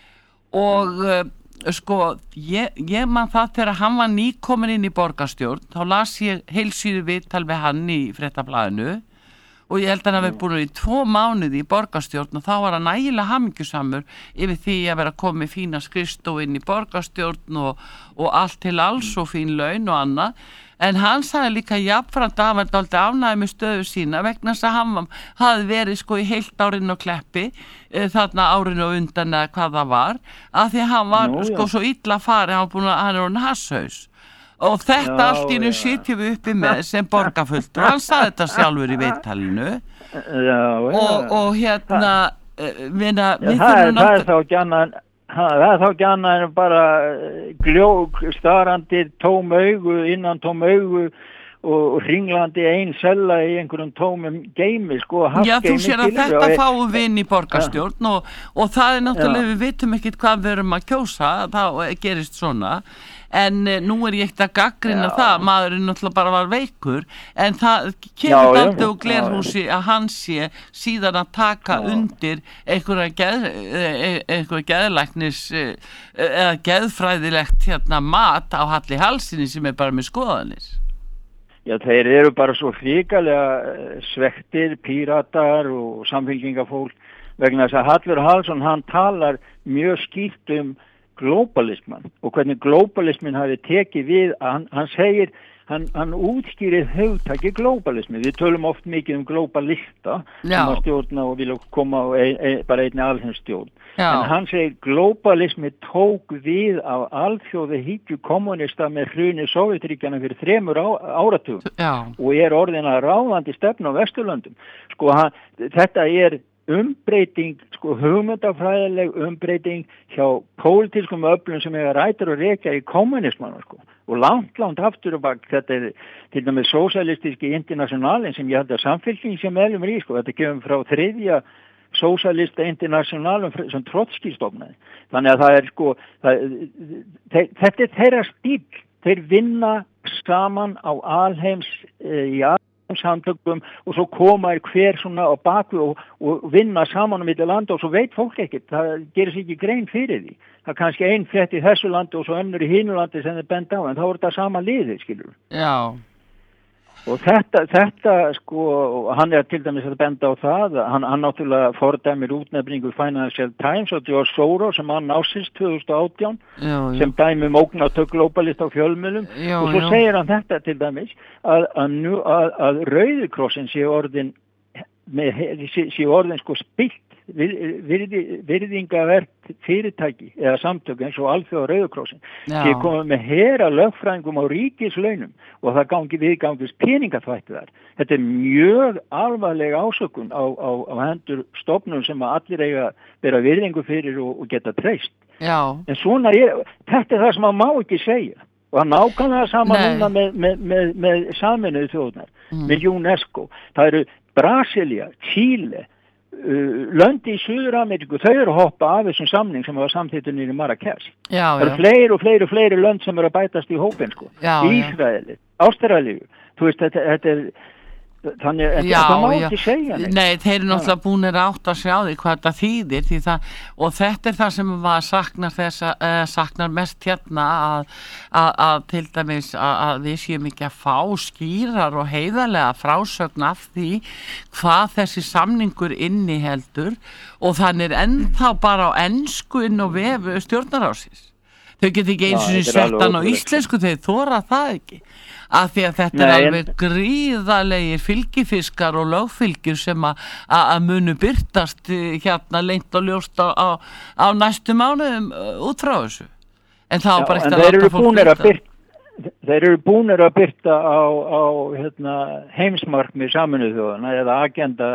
og uh, sko, ég, ég man það þegar hann var nýkomin inn í borgarstjórn, þá las ég heilsíðu viðtal við hann í Fréttablaðinu og ég held að hann hafi búin í tvo mánuði í borgarstjórn og þá var hann nægilega hamingjusamur yfir því að vera komið fína skrifstofu inn í borgarstjórn og, og allt til alls og fín laun og annað. En hann sagði líka jafnframt að hann var dálítið ánægður með stöðu sína vegna þess að hann hafði verið sko í heilt árinu og Kleppi e, þarna árinu og undan eða hvað það var, af því að hann var Nú, sko svo illa farið, hann var búin að hann er orðinn hasshaus. Og þetta já, allt í nú sitjum við uppi með sem borgarfulltrúi, hann sagði þetta sjálfur í viðtalinu já, já. Og, og hérna minna, ja, það, er, það er þá ekki annað það er þá ekki annað en bara gljók, starandir, tóm augu, innan tóm augu og hringlandi ein sella í einhverjum tómum geimi, sko. Já, þú sér að þetta fáum við inn í borgarstjórn og, og það er náttúrulega, já. Við vitum ekkert hvað við erum að kjósa, það gerist svona. En nú er ég ekkert að gaggrina það, maðurinn náttúrulega bara var veikur, en það kemur aldrei úr glerhúsi að hann sé síðan að taka já. Undir einhverja geð, einhverja geðlæknis eða geðfræðilegt hérna mat á halli halsinni sem er bara með skoðanir. Já, þeir eru bara svo hrikalega svektir, píratar og samfylkingafólk vegna þess að Hallur Hallsson, hann talar mjög skýrt um globalisman og hvernig globalismin hafi tekið við, hann, hann segir, hann, hann útskýrir hugtaki globalismi. Við tölum oft mikið um globalista sem að stjórna og vilja koma á ein, ein, bara einni alheimsstjórn. Já. En hann segir globalismi tók við af alþjóði hyggju kommunista með hruni Sovétríkjanna fyrir þremur á, áratugum Já. Og er orðin að ráðandi stefna á Vesturlöndum. Sko, hann, þetta er umbreyting, sko, hugmyndafræðileg umbreyting hjá pólitískum öflum sem eiga rætur og rekja í kommunismanum, sko. Og langt, langt aftur og bak, þetta er til dæmis sósíalistiski internationalin sem ég held að samfylking sem meðlumur í, sko. Þetta kemur frá þriðja sósíalista internationalum sem Trotskí stofnaði. Þannig að það er, sko, það, þetta er þeirra stíl. Þeir vinna saman á alheims e, í alheims samtökum og svo koma er hver svona á baku og, og vinna saman um milli landa og svo veit fólk ekkert, það gerir sér ekki grein fyrir því. Það er kannski ein frétt í þessu landi og svo önnur í hinu landi sem er bent á, en þá er þetta sama liði, skilur. Já. Og þetta, þetta sko, hann er til dæmis að benda á það, hann, hann náttúrulega fordæmir útnefningu Financial Times og George Soros sem hann ásins tvö þúsund og átján já, já. Sem dæmi mógnatök globalist á fjölmiðlum já, og svo já. Segir hann þetta til dæmis að, að, nú, að, að Rauði krossin sé orðin, með, sé, sé orðin sko spilt virði, virðingavert fyrirtæki eða samtök eins og Alþjóða Rauði krossin sé komið með hera lögfræðingum á ríkislaunum og það gangi viðgangist peningaþvætti þar. Þetta er mjög alvarleg ásökun á, á, á hendur stofnum sem að allir eiga vera virðingu fyrir og, og geta treyst. Já. En svona er, þetta er það sem maður má ekki segja. Og hann nákvæmlega saman núna með, með, með, með Sameinuðu þjóðirnar, mm. með UNESCO. Það eru Brasilia, Chile, Uh, löndi í Suður-Ameríku, þau eru að hoppa af þessum samning sem var samþýttur niður í Marrakech. Já, það eru fleiri og fleiri og fleiri lönd sem eru að bætast í hópin, sko. Ísraeli, Ástralíu, þú veist, þetta, þetta er þannig að það má ekki segja neitt. Nei, þeir eru náttúrulega búinir átt að sjá því hvað þetta þýðir því það, og þetta er það sem var saknar þess að uh, saknar mest hérna að, að, að til dæmis að, að við séum ekki að fá skýrar og heiðarlega frásögn af því hvað þessi samningur inniheldur og þannig er ennþá bara á ensku inn á vefu stjórnarráðsins. Þau get ekki eins og svettan á íslensku, þeir þora það ekki. Af því að þetta Nei, er alveg gríðalegir fylgifiskar og lögfylgjur sem að munu byrtast hérna lengt og ljóst á, á, á næstu mánuðum út frá þessu. En það var bara ekkert að láta fólk byrta. Þeir eru búnir að byrta á, á hérna, heimsmarkmið Sameinuðu þjóðanna eða agenda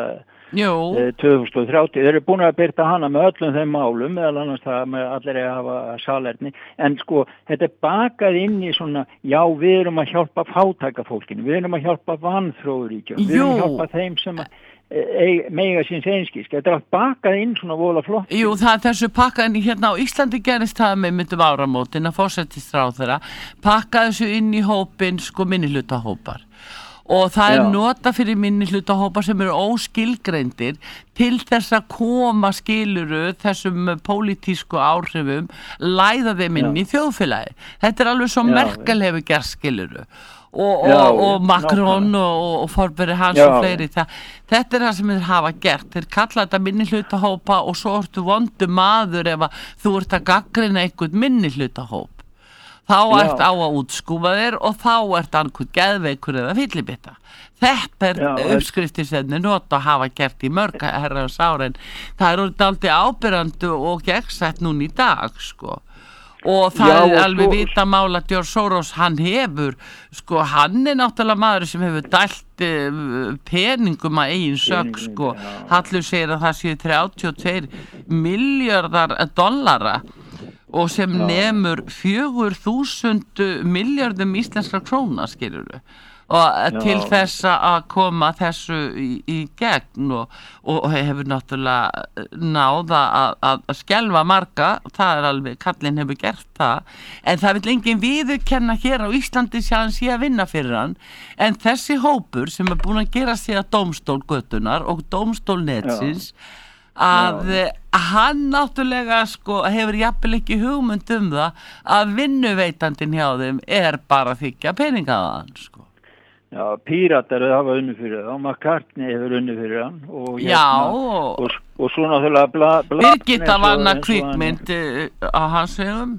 tvö þúsund og þrjátíu. Þeir eru búin að byrta hana með öllum þeim málum, meðal annars það með allir að hafa salerni. En sko, þetta er bakað inn í svona, já, við erum að hjálpa fátæka fólkinu, við erum að hjálpa vanþróuríkjum, við erum að hjálpa þeim sem að e, mega síns einskísk. Þetta er allt bakað inn svona vola flott. Jú, það er þessu pakað inn hérna á Íslandi gerist það með myndum áramótin að forsætisráðherra pakað þessu inn í hópin, sko, minnihlutahópar. Og það er Já. Nota fyrir minnihlutahópar sem eru óskilgreindir til þess að koma skiluru þessum pólitísku áhrifum, læða þeim inn í þjóðfélagi. Þetta er alveg svo Já. Merkel hefur gert skiluru og, Já, og, og Macron ná, og, og forberi hans Já. Og fleiri. Það, þetta er það sem þeir hafa gert. Þeir kalla þetta minnihlutahópa og svo ertu vondu maður ef að þú ert að gaggrina einhvern minnihlutahóp. Þá ert á að útskúfa þér og þá ert annað geðveikur eða fyllibitta. Þetta er Já, uppskriftir sem þeir nota að hafa gert í mörg herrans árin. Það er orðið aldrei ábyrrandi og gegnsætt núna í dag, sko. Og það Já, er og alveg sko, vita mála George Soros, hann hefur, sko, hann er náttúrulega maður sem hefur dælt uh, peningum að eigin sög sko. Hallur segir að það séu þrjátíu og tveir milljarðar dollara og sem já. Nemur fjögur þúsund milljörðum íslenskra króna skilurðu og til já. Þess að koma þessu í, í gegn og, og hefur náttúrulega náða að, að, að skelfa marga, það er alveg, kallinn hefur gert það, en það vil enginn viðurkenna hér á Íslandi sjálfan sé að vinna fyrir hann, en þessi hópur sem er búin að gera sig að dómstól götunar og dómstól netsins að já. Hann náttúrulega sko hefur jafnvel ekki hugmynd um það að vinnuveitandinn hjá þeim er bara að þykja peningaðan sko. Já, Píratar hafa unnið fyrir það og McCartney hefur unnið fyrir hann og, já, hérna, og, og svo náttúrulega bla, bla, Birgitta var hann kvikmynd á hans vegum.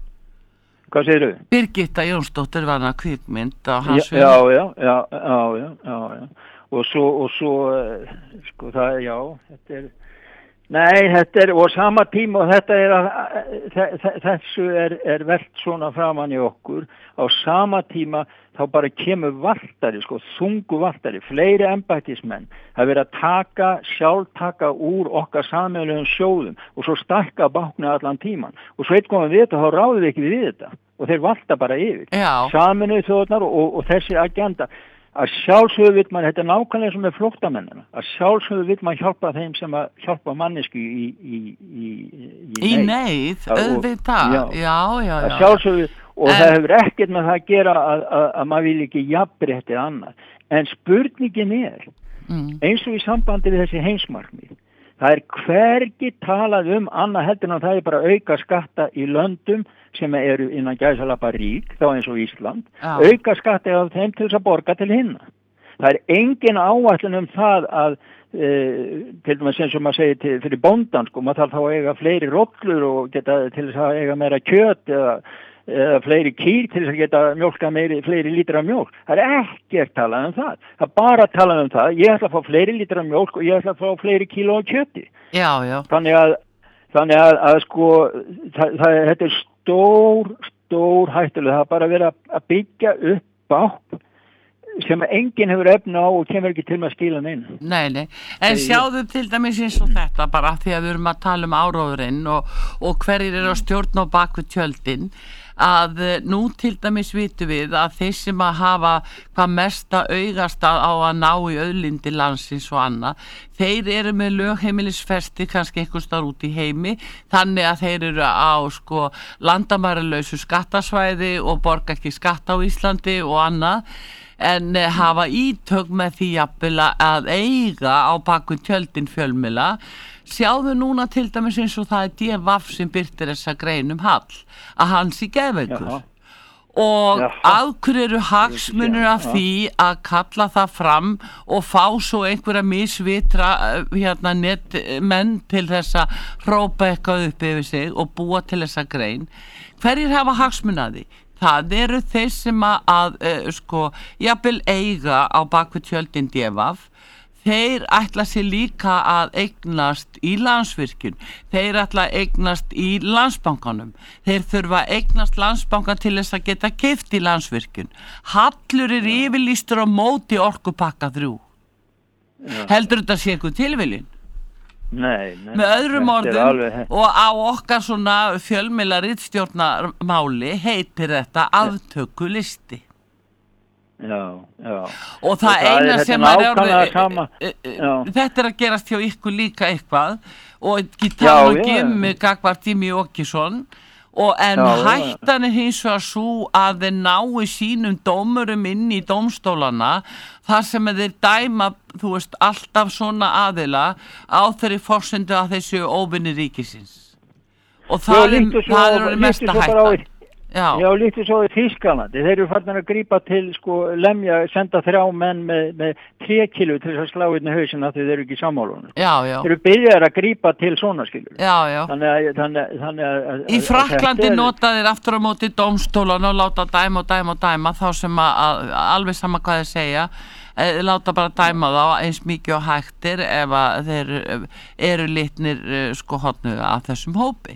Hvað segir þau? Birgitta Jónsdóttir var hann kvikmynd á hans vegum. Já, já, já, já, já, já, já. Og svo, og svo, sko það, já, þetta er, nei, þetta er, og sama tíma og þetta er, að, þessu er, er velt svona framan í okkur, á sama tíma þá bara kemur vartari, sko, þungu vartari, fleiri embættismenn, það verið að taka, sjálf taka úr okkar sameiginlegum sjóðum og svo stakka báknu allan tíman. Og svo eitthvað við þetta, þá ráðum við ekki við þetta og þeir valta bara yfir. Sameinuðu þjóðirnar og, og, og þessi agenda. Að sjálfsögðu vill maður, þetta er nákvæmlega sem með flóttamennina, að sjálfsögðu vill maður hjálpa þeim sem að hjálpa mannesku í, í, í, í, í neyð, auðvitað, já, já, já. Að sjálfsögðu, og en, það hefur ekkert með það að gera að, að, að maður vil ekki jafnrétti annað, en spurningin er, mm. eins og í sambandi við þessi heimsmarkmið, það er hvergi talað um annað heldur en það er bara auka skatta í löndum sem eru innan gæsalappa rík, þá eins og Ísland, já. Auka skatti af þeim til þess að borga til hinna. Það er engin áætlun um það að, e, til dæmis eins og maður segir til, fyrir bóndan, sko, maður þarf þá að eiga fleiri rollur og geta til þess að eiga meira kjöt eða, eða fleiri kýr til þess að geta mjólka meiri, fleiri lítra mjólk. Það er ekkert talað um það. Það er bara talað um það, ég ætla að fá fleiri lítra mjólk og ég ætla að fá fleiri kíló af kjöti. Já, já. Þannig að, þannig að, að sko, það, það, þetta er stór, stór hættulega, það er bara verið að byggja upp bátt sem enginn hefur efna á og kemur ekki til með að skila neina. Nei, nei, en sjáðu til dæmis eins og þetta bara því að við erum að tala um áróðurinn og, og hverjir eru að stjórna á bakvið tjöldin að nú til dæmis vitum við að þeir sem að hafa hvað mesta augast á að ná í auðlindi landsins og annað, þeir eru með lögheimilisfesti kannski einhvers staðar út í heimi, þannig að þeir eru á sko landamæralausu skattasvæði og borga ekki skatta á Íslandi og annað, en hafa ítök með því jafnvel að eiga á bakvið tjöldin fjölmiðla. Sjáðu núna til dæmis eins og það er D V A sem birtir þessa grein um Hall, að hann sé geðveikur. Og af hverju eru hagsmunir af því að kalla það fram og fá svo einhverja misvitra hérna netmenn til þess að hrópa eitthvað upp yfir sig og búa til þessa grein. Hverjir hafa hagsmunir af því? Það eru þeir sem að, að uh, sko, jafnvel eiga á bakvið tjöldin D V A. Þeir ætla sér líka að eignast í Landsvirkjun. Þeir ætla að eignast í Landsbankanum. Þeir þurfa að eignast Landsbankan til þess að geta keypt í Landsvirkjun. Hallur er yfirlýstur á móti orkupakka þrjú. Já. Heldur þetta sé einhver tilviljun? Nei, nei. Með öðrum orðum alveg... og á okkar svona fjölmiðla ritstjórnarmáli heitir þetta aftökulisti. Já, já. Og það, og það eina er, sem er orðið, þetta er að gerast hjá ykkur líka eitthvað og ekki tala ekki um gagvart Jimmy Åkesson og en já, hættan er hins vegar svo að þeir nái sínum dómurum inn í dómstólana þar sem þeir dæma, þú veist, alltaf svona aðila á þeirri forsendu að þeir séu óvinni ríkisins. Og það já, er, það er orðið mesta hættan. Já, já líktu svo í Þýskalandi, þeir eru farnir að grípa til sko lemja, senda þrjá menn með, með tre kíló til þess að slá inn í hausina því þeir eru ekki sammálunum. Já, já. Þeir eru byrjar að grípa til svona skilur. Já, já. Þannig að, þannig, þannig að, að í Frakklandi er... nota þeir aftur á móti dómstólan og láta dæma og dæma og dæma þá sem að, að alveg sama hvað þeir segja, eh, láta bara dæma þá eins mikið og hægtir ef að þeir eru litnir sko hotnuga af þessum hópi.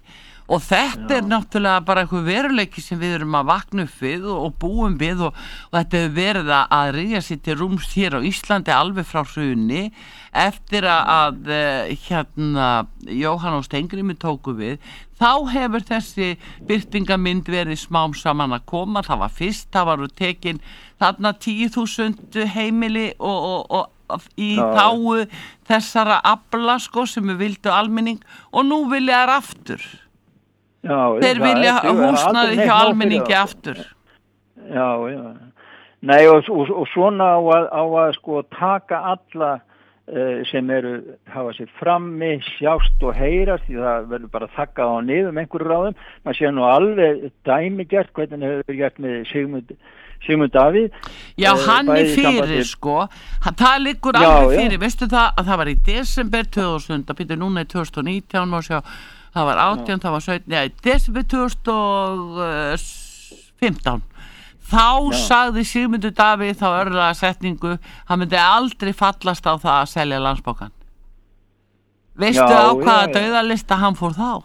og þetta Já. er náttúrulega bara einhver veruleiki sem við erum að vakna upp við og, og búum við og, og þetta hefur verið að, að rýja sér til rúms hér á Íslandi alveg frá hruni eftir að, að hérna Jóhann og Steingrímur tóku við, þá hefur þessi birtingamynd verið smám saman að koma. Það var fyrst, það varu tekin þarna tíu þúsund heimili og, og, og í Já. þáu þessara afla sko sem við vildu almenning og nú vilja þær aftur. Já, Þeir það vilja er- það er húsnaði aldrei hjá neitt nóg fyrir almenningi það. aftur. Já, já. Nei, og, og, og svona á að, á að sko taka alla uh, sem eru, hafa sér frammi, sjást og heyrast, því það verður bara þakkað á niðum einhverju ráðum. Man sé nú alveg dæmi gert, hvernig hefur gert með Sigmund, Sigmund Davíð. Já, eh, hann er bæði í fyrir sambandi- sko, hann, það liggur Já, alveg já. fyrir, veistu það að það var í desember tvö þúsund, að byrja núna í tvö þúsund og nítján, má sjá, það var átján, það var sautján, já, í desember tvö þúsund og fimmtán, þá Já. sagði Sigmundur Davíð þá örlaða setningu, hann myndi aldrei fallast á það að selja Landsbankann. Veistu Já, á hvaða já, já. dauðalista hann fór þá?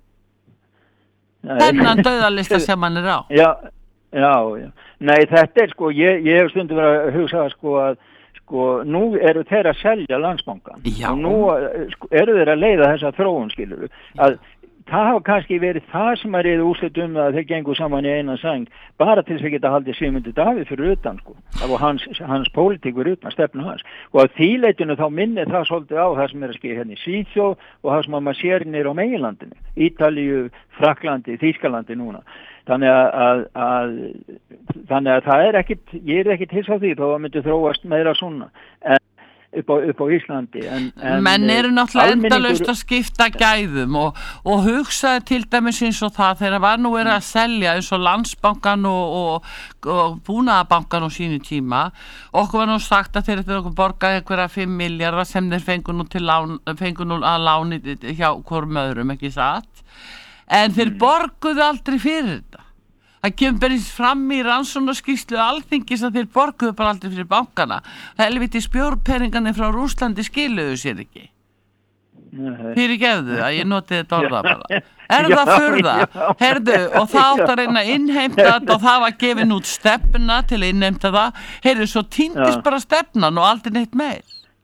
Nei. Þennan dauðalista sem hann er á. Já, já, já. Nei, þetta er sko, ég, ég hef stundu verið að hugsa sko að sko, nú eru þeir að selja Landsbankann Já. og nú eh, sko, eru þeir að leiða þessa þróun, skilur að það hafa kannski verið það sem að reyða úrslit um að þeir gengur saman í einan sæng bara til þess að geta haldið Sigmundur Davíð fyrir utan sko, það var hans, hans pólitík fyrir utan, stefnu hans og að þýleitinu þá minni það svolítið á það sem er að skilja hérna í Svíþjóð og það sem að maður sér nýr á meginlandinu, Ítalíu, Frakklandi, Þýskalandi núna. Þannig að, að, að þannig að það er ekkit, ég er ekkit hissa á því þó að myndi þróast meira svona en, upp, á, upp á Íslandi. En, en, Menn eru náttúrulega almenningur- endalaust að skipta gæðum og, og hugsaði til dæmis eins og það þegar var nú verið að selja eins og Landsbankann og, og, og Búnaðarbankann á sínu tíma. Okkur var nú sagt að þeir eru borgað einhverja fimm milljarða sem þeir fengu nú, til lán, fengu nú að láni hjá hvorum öðrum, ekki satt? En þeir borguðu aldrei fyrir þetta. Það kemur bara fram í rannsóknarskýrslu Alþingis að þeir borguðu bara aldrei fyrir bankana. Helviti spjórpenningarnir frá Rússlandi skiluðu sér ekki. Nei. Fyrir gefðu að ég noti þetta orða bara. Er Já, það furða? já. Herðu, og það átt að reyna að innheimta þetta og það var gefin út stefna til að innheimta það. Heyrðu, svo týndist Já. bara stefnan og aldrei neitt meir.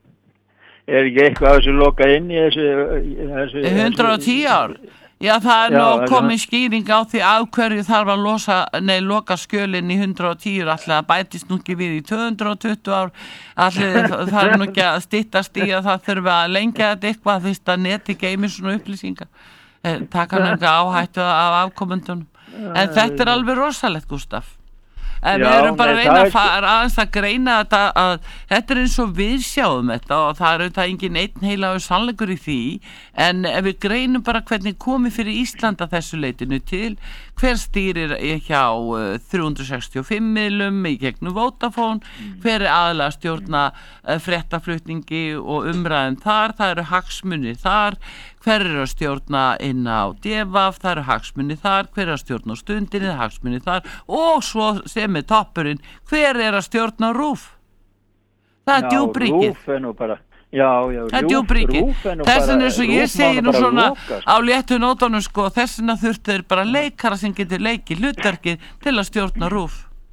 Er ekki eitthvað að þessu loka inn í þessu... í þessu hundrað og tíu ár. Já, það er Já, nú það- komið skýring á því af hverju þarf að losa, nei, loka skjölinn í hundrað og tíu, allir að bætist nú ekki við í tvö hundruð og tuttugu ár, allir það er nú ekki að styttast í að það þurfi að lengja þetta eitthvað fyrst að neti geymir svona upplýsingar, eh, taka hann ekki áhættu af afkomendunum, en þetta er alveg rosalegt, Gústaf. En við Já, erum bara að nei, reyna það að er- fara aðeins að greina þetta að þetta er eins og við sjáum þetta og það er auðvitað engin einn heilagur sannleikur í því, en ef við greinum bara hvernig komið fyrir Ísland að þessu leitinu til, hver stýrir hjá uh, þrjú hundruð sextíu og fimm miðlum í gegnum Vodafone, hver er aðalega að stjórna uh, fréttaflutningi og umræðum þar, það eru hagsmunir þar, hver er að stjórna inn á D V A F, það eru hagsmunir þar, hver er að stjórna á Stundinni, það eru hagsmunir þar og svo sem er toppurinn, hver er að stjórna RÚV? Það er djúpríkið. RÚV er nú bara... Já, já, Það er djúpríkið. Þessin er svo ég segi nú svona á léttu nótunum sko, þessina þurftu þeir bara leikara sem getur leikið hlutverkið til að stjórna RÚV.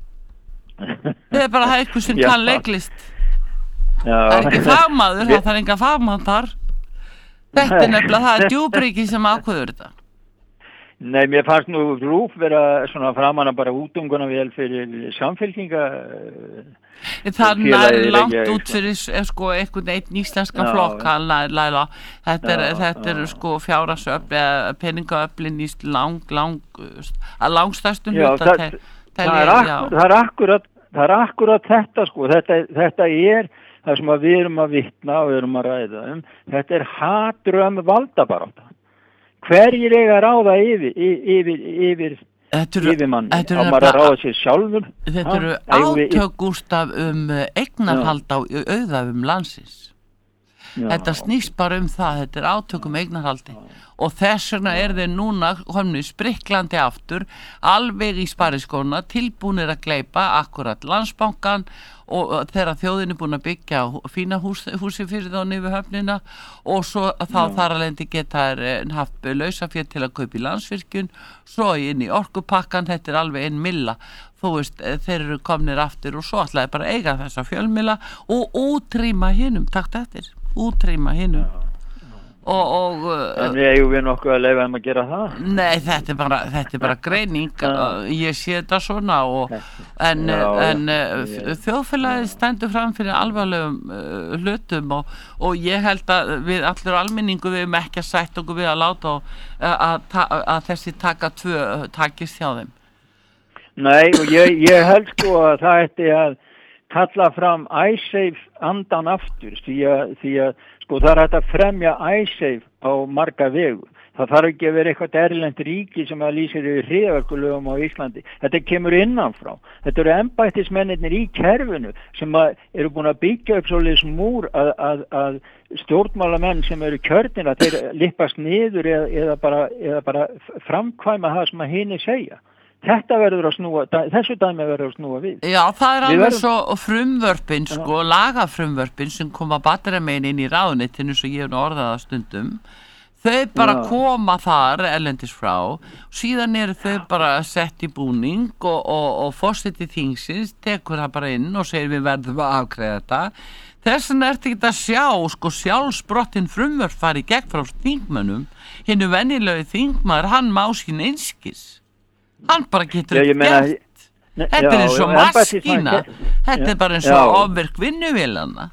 Það er bara það eitthvað sem Já. kann leiklist. Já. Það er ekki fagmaður, það er enga fagmann þar. Þetta er nefnilega, það er djúpríkið sem ákveður þetta. Nei, mér fannst nú RÚV vera svona framan að bara útunguna vel fyrir samfélkinga. Það félagið nær er langt ekki- út fyrir s- sko einhvern einn íslenskan Já, flokk, já. hann nær læla. Þetta er, Já, þetta er já. sko fjárhagsöfl eða peningaöflin í lang, lang, að langstærstum Já, hluta það, tel- það, tel er ég, akkur, já. það er akkurat það er akkurat þetta sko þetta, þetta er það sem að við erum að vitna og við erum að ræða um þetta er hatrömm valdabarátta hverjir eiga að ráða yfir yfir, yfir Þetta eru, yfir mann þetta á eru, maður að nefnilega- ráða sér sjálfur þetta Ha? eru Eigum við- átök Gústaf um eignarhald á auðæfum landsins. Já. Þetta snýst bara um það, þetta er átökum eignarhaldi og þess vegna er þeir núna komni spriklandi aftur alveg í spariskóna, tilbúnir að gleypa akkurat Landsbankann og þegar þjóðin er búin að byggja fína hús, húsi fyrir þá niður höfnina og svo þá Já. Þar alveg geta þær haft lausafér til að kaupa í Landsvirkjun, svo inn í orkupakkan, þetta er alveg einn milla, þú veist, þeir eru komnir aftur og svo ætlaði bara að eiga þessa fjölmilla og útrýma hinum, takt eftir, útrýma hinum. Já. Og, og, en við eigum við nokkuð að leyfa þeim að gera það? Nei, þetta er bara, þetta er bara greining, ég sé þetta svona og, en, Já, en ég... þjóðfélagið stendur fram fyrir alvarlegum uh, hlutum og, og ég held að við allur almenningu við erum ekki að sætt okkur við að láta og, að, að, að þessi taka tvö takist hjá þeim. Nei, og ég, ég held sko að það ætti að kalla fram Icesave andan aftur því að, því að sko það er hægt að fremja Icesave á marga vegu. Það þarf ekki að vera eitthvað erlent ríki sem að lýsir yfir hryðjuverkalögum á Íslandi. Þetta kemur innanfrá. Þetta eru embættismennirnir í kerfinu sem að eru búin að byggja upp svoleiðis múr að, að, að stjórnmálamenn sem eru kjörnir að þeir lippast niður eða, eða, bara, eða bara framkvæma það sem að hinni segja. Þetta verður að snúa, þessu dæmi verður að snúa við. Já, það er alveg verðum... svo frumvörpin, sko, lagafrumvörpin sem koma batteramegin inn í ráðuneytinu svo ég hef nú orðað að stundum. Þau bara Já. Koma þar erlendis frá, síðan eru þau bara sett í búning og, og, og forseti þingsins tekur það bara inn og segir við verðum að afgreiða þetta. Þess vegna ertu ekki að sjá, sko, sjálfsbrottin frumvörp fari gegn frá þingmönnum, hinnu venjulegu þingmaður, hann má sín einskis. Hann bara getur já, meina, gert ne, þetta já, er eins og maskína þetta já, er bara eins og ofvirk vinnuvélanna.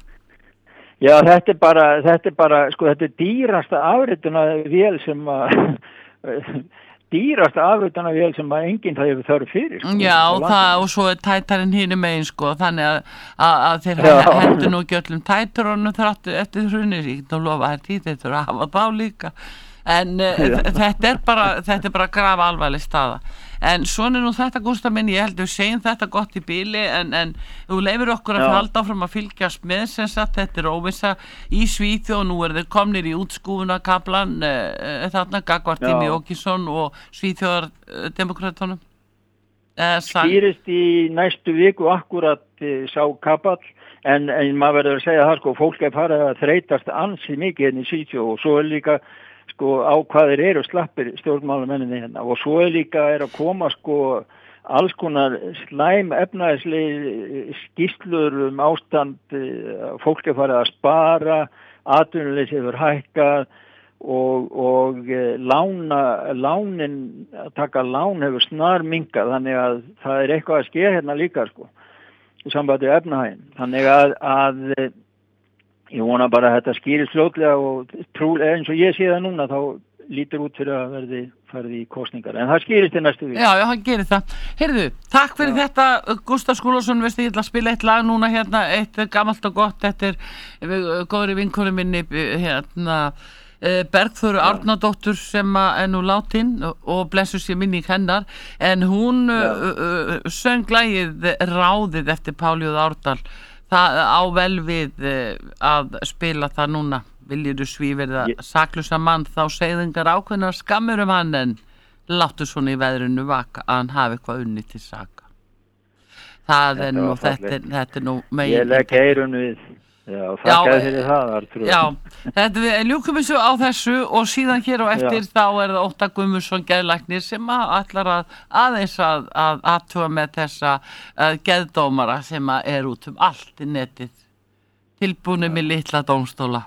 Já, þetta er bara þetta er bara, sko, þetta er dýrasta afrituna vél sem að dýrasta afrituna vél sem að enginn það hefur þörf fyrir, sko. Já, og, það, og svo er tætarinn hinum megin, sko, þannig að, að, að þeir hendur nú ekki öllum tæturunum þráttu eftir hrunir, ég nú lofa þær tíð þeir að hafa þá líka en uh, þetta er bara þetta er bara grafa alvarleg staða. En svona er nú þetta, Gústa minn, ég held að við segjum þetta gott í bíli en, en þú leifir okkur að halda áfram að fylgjast með sem sagt, þetta er óvissa í Svíþjóð, nú er þeir komnir í útskúfunarkaflan uh, þarna, Gagvart Tími Åkesson og Svíþjóðardemokratunum. Uh, Skýrist í næstu viku akkurat uh, sá kapall, en, en maður verður að segja það, sko, fólk er farið að þreytast ansi mikið hérna í Svíþjóð og svo er líka sko á hvað þeir eru slappir stjórnmálamenninni hérna og svo er líka er að koma sko alls konar slæm efnaðisleg skýrslur um ástand, fólk er farið að spara, atvinnuleysi hefur hækkað og, og lána, lánin, að taka lán hefur snar minkað þannig að það er eitthvað að ske hérna líka sko í sambandi við efnahaginn. Þannig að, að ég vona bara að þetta skýrist fljótlega og trúlega eins og ég sé það núna þá lítur út fyrir að verði farið í kosningar. En það skýrist í næstu vík. Já, já, hann gerir það. Heyrðu, takk fyrir já. Þetta, Gústa Skúlason, veistu, ég ætla að spila eitt lag núna hérna, eitt gamalt og gott, þetta er góðri vinkonu minni, hérna, Bergþóru Árnadóttur sem er nú látin og blessu sér minning hennar, en hún uh, söng lagið Ráðið eftir Pálíu Árdal. Það á vel við að spila það núna. Viljirðu svíverða yeah. saklusa mann þá segðingar ákveðnar skammur um hann en láttu svona í veðrinu vaka að hann hafi eitthvað unni til saka. Það er nú, þetta er, þetta er nú megin. Ég legg eirun við. Já, þakka fyrir það, Artur. Já, þetta við ljúkum þessu á þessu og síðan hér og eftir já. Þá er það Óttar Guðmundsson geðlæknir sem að ætlar að aðeins að að athuga með þessa uh, geðdómara sem að er út um allt í netið tilbúinu með litla dómstóla.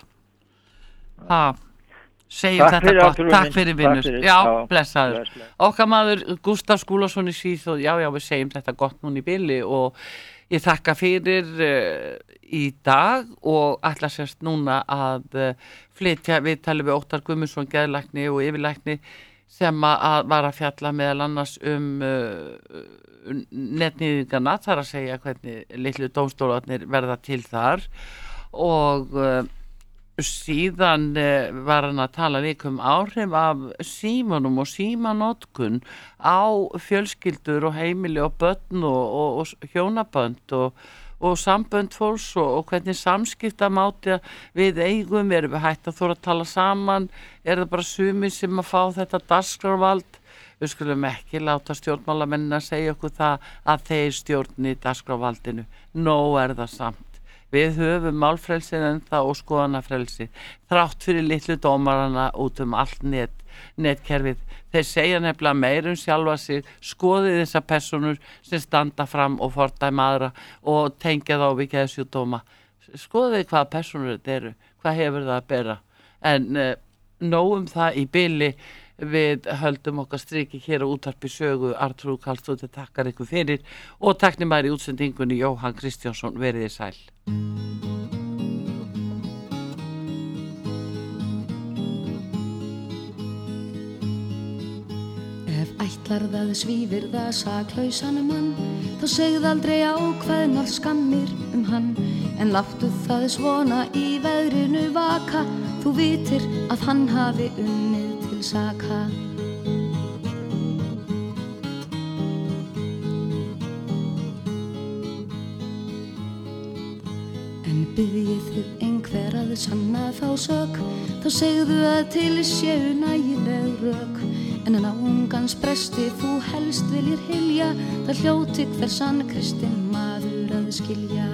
Það segjum þetta fyrir, gott. Takk fyrir vinnur. Já, já, blessaður. Bless, bless. Okkar maður Gústaf Skúlason í Svíþjóð, já, já, við segjum þetta gott núna í bili og ég þakka fyrir uh, í dag og ætla sérst núna að uh, flytja viðtali við Óttar Guðmundsson geðlækni og yfirlækni sem að var að fjalla meðal annars um uh, netnýðingarna, þar að segja hvernig litlu dómstólarnir verða til þar og uh, síðan uh, var hann að tala líka um áhrif af símanum og símanótkun á fjölskyldur og heimili og börn og, og, og hjónabönd og, og sambönd fólks og, og hvernig samskipta máti við eigum, erum við hægt að þóra að tala saman, er það bara sumir sem að fá þetta dagskrárvald? Við skulum ekki láta stjórnmálamennina segja okkur það að þeir stjórni dagskrárvaldinu. Nóg er það samt. Við höfum málfrelsið en það og skoðanafrelsið. Þrátt fyrir litlu dómarana út um allt net, netkerfið. Þeir segja nefnilega meir um sjálfa sig, skoðið þessar personur sem standa fram og fordæma aðra og tengja þá við geðsjúkdóma. Skoðið hvaða personur þetta eru, hvað hefur það að bera. En uh, nóg um það í bili. Við höldum okkar striki hér á útvarpi sögu. Arnþrúður Karlsdóttir takkar ykkur fyrir og tæknimæður í útsendingunni Jóhann Kristjánsson, veriði sæl. Ef ætlar það svífir það saklausan mann, þá segð aldrei ákveðnar skammir um hann, en láttu það svona í veðrinu vaka, þú vitir að hann hafi unnið til saka. En biðjið þið einhver að sanna þá sök, þá segðu að til séu nægileg rök, en að náungans bresti þú helst viljir hylja, það hljóti hver sann kristinn maður að skilja.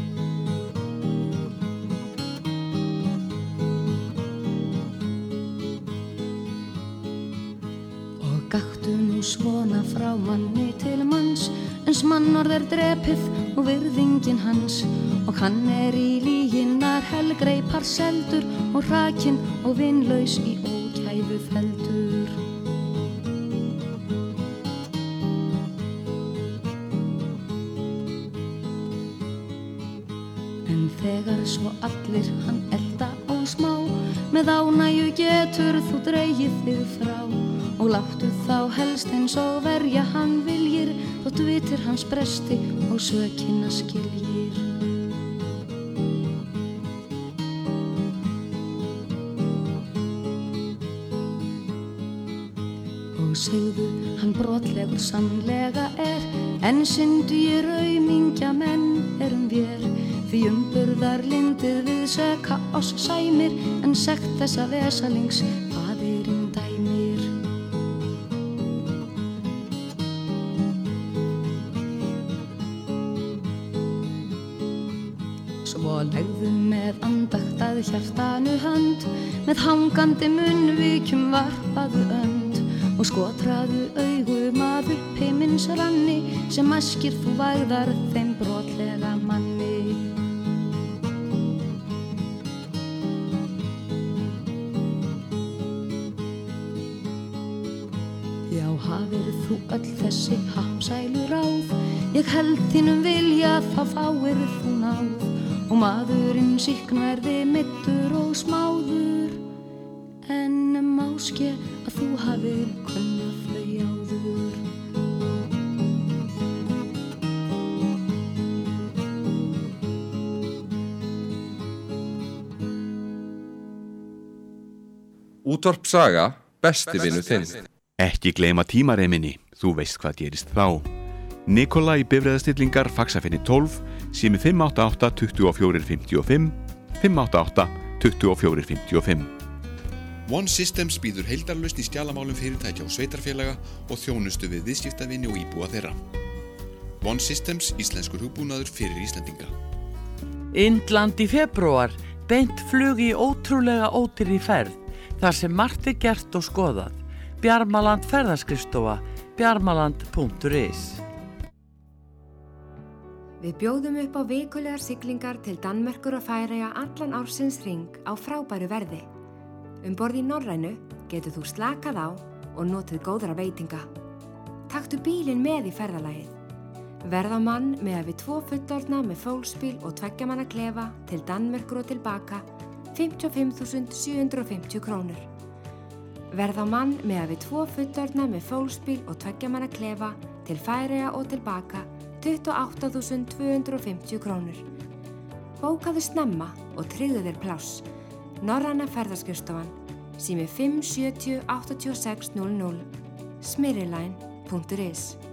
Gaktu nú svona frá manni til manns, ens mannorð er drepið og virðingin hans, og hann er í lyginnar helgreipar seldur og hrakinn og vinlaus í ókæfu feldur. En þegar svo allir hann elda og smá, með ánægju getur þú dregið þig frá, og láttu þá helst eins og verja hann viljir, þótt vitir hans bresti og sökina skiljir. Og segðu hann brotlegur sannlega er, en syndugir aumingja menn erum vér, því umburðar lindið við söka oss sæmir, en sekt þessa vesalings faðirinn dæmir. Svo legðu með andakt að hjartanu hönd, með hangandi munnvíkjum varpaðu önd, og skotraðu augum að upp heimins ranni, sem æskir þú vægðar þeim brotlega manni. Já, hafir þú öll þessi happsælu ráð, ég held þínum vilja þá fáir þú náð, og maðurinn sýknverði meiddur og smáður, en máske að þú hafir kunnað þau áður. Útvarp Saga, besti vinur þinn. Ekki gleyma tímareiminni, þú veist hvað gerist þá. Nikolai bifreiðastillingar Faxafinni tólf, sími fimm átta átta tuttugu og fjögur fimmtíu og fimm, fimm átta átta tuttugu og fjögur fimmtíu og fimm. One Systems býður heildarlausn í skjalamálum fyrirtækja og sveitarfélaga og þjónustu við viðskiptavini og íbúa þeirra. One Systems, íslenskur hugbúnaður fyrir Íslendinga. Indland í febrúar, beint flug í ótrúlega ódýrri ferð, þar sem margt er gert og skoðað. Bjarmaland ferðaskrifstofa, bjarmaland punktur is. Við bjóðum upp á vikulegar siglingar til Danmerkur og Færeyja allan ársins hring á frábæru verði. Um borð í Norrænu getur þú slakað á og notið góðra veitinga. Taktu bílinn með í ferðalagið. Verð á mann með að við tvo fullorðna með fólksbíl og tveggja manna klefa til Danmerkur og tilbaka fimmtíu og fimm þúsund sjö hundruð og fimmtíu krónur. Verð á mann með að við tvo fullorðna með fólksbíl og tveggja manna klefa til Færeyja og tilbaka tuttugu og átta þúsund tvö hundruð og fimmtíu krónur. Bókaðu snemma og tryggðu þér pláss. Norræna ferðaskrifstofan, sími fimm sjötíu áttatíu og sex núll núll, smyrriline punktur is.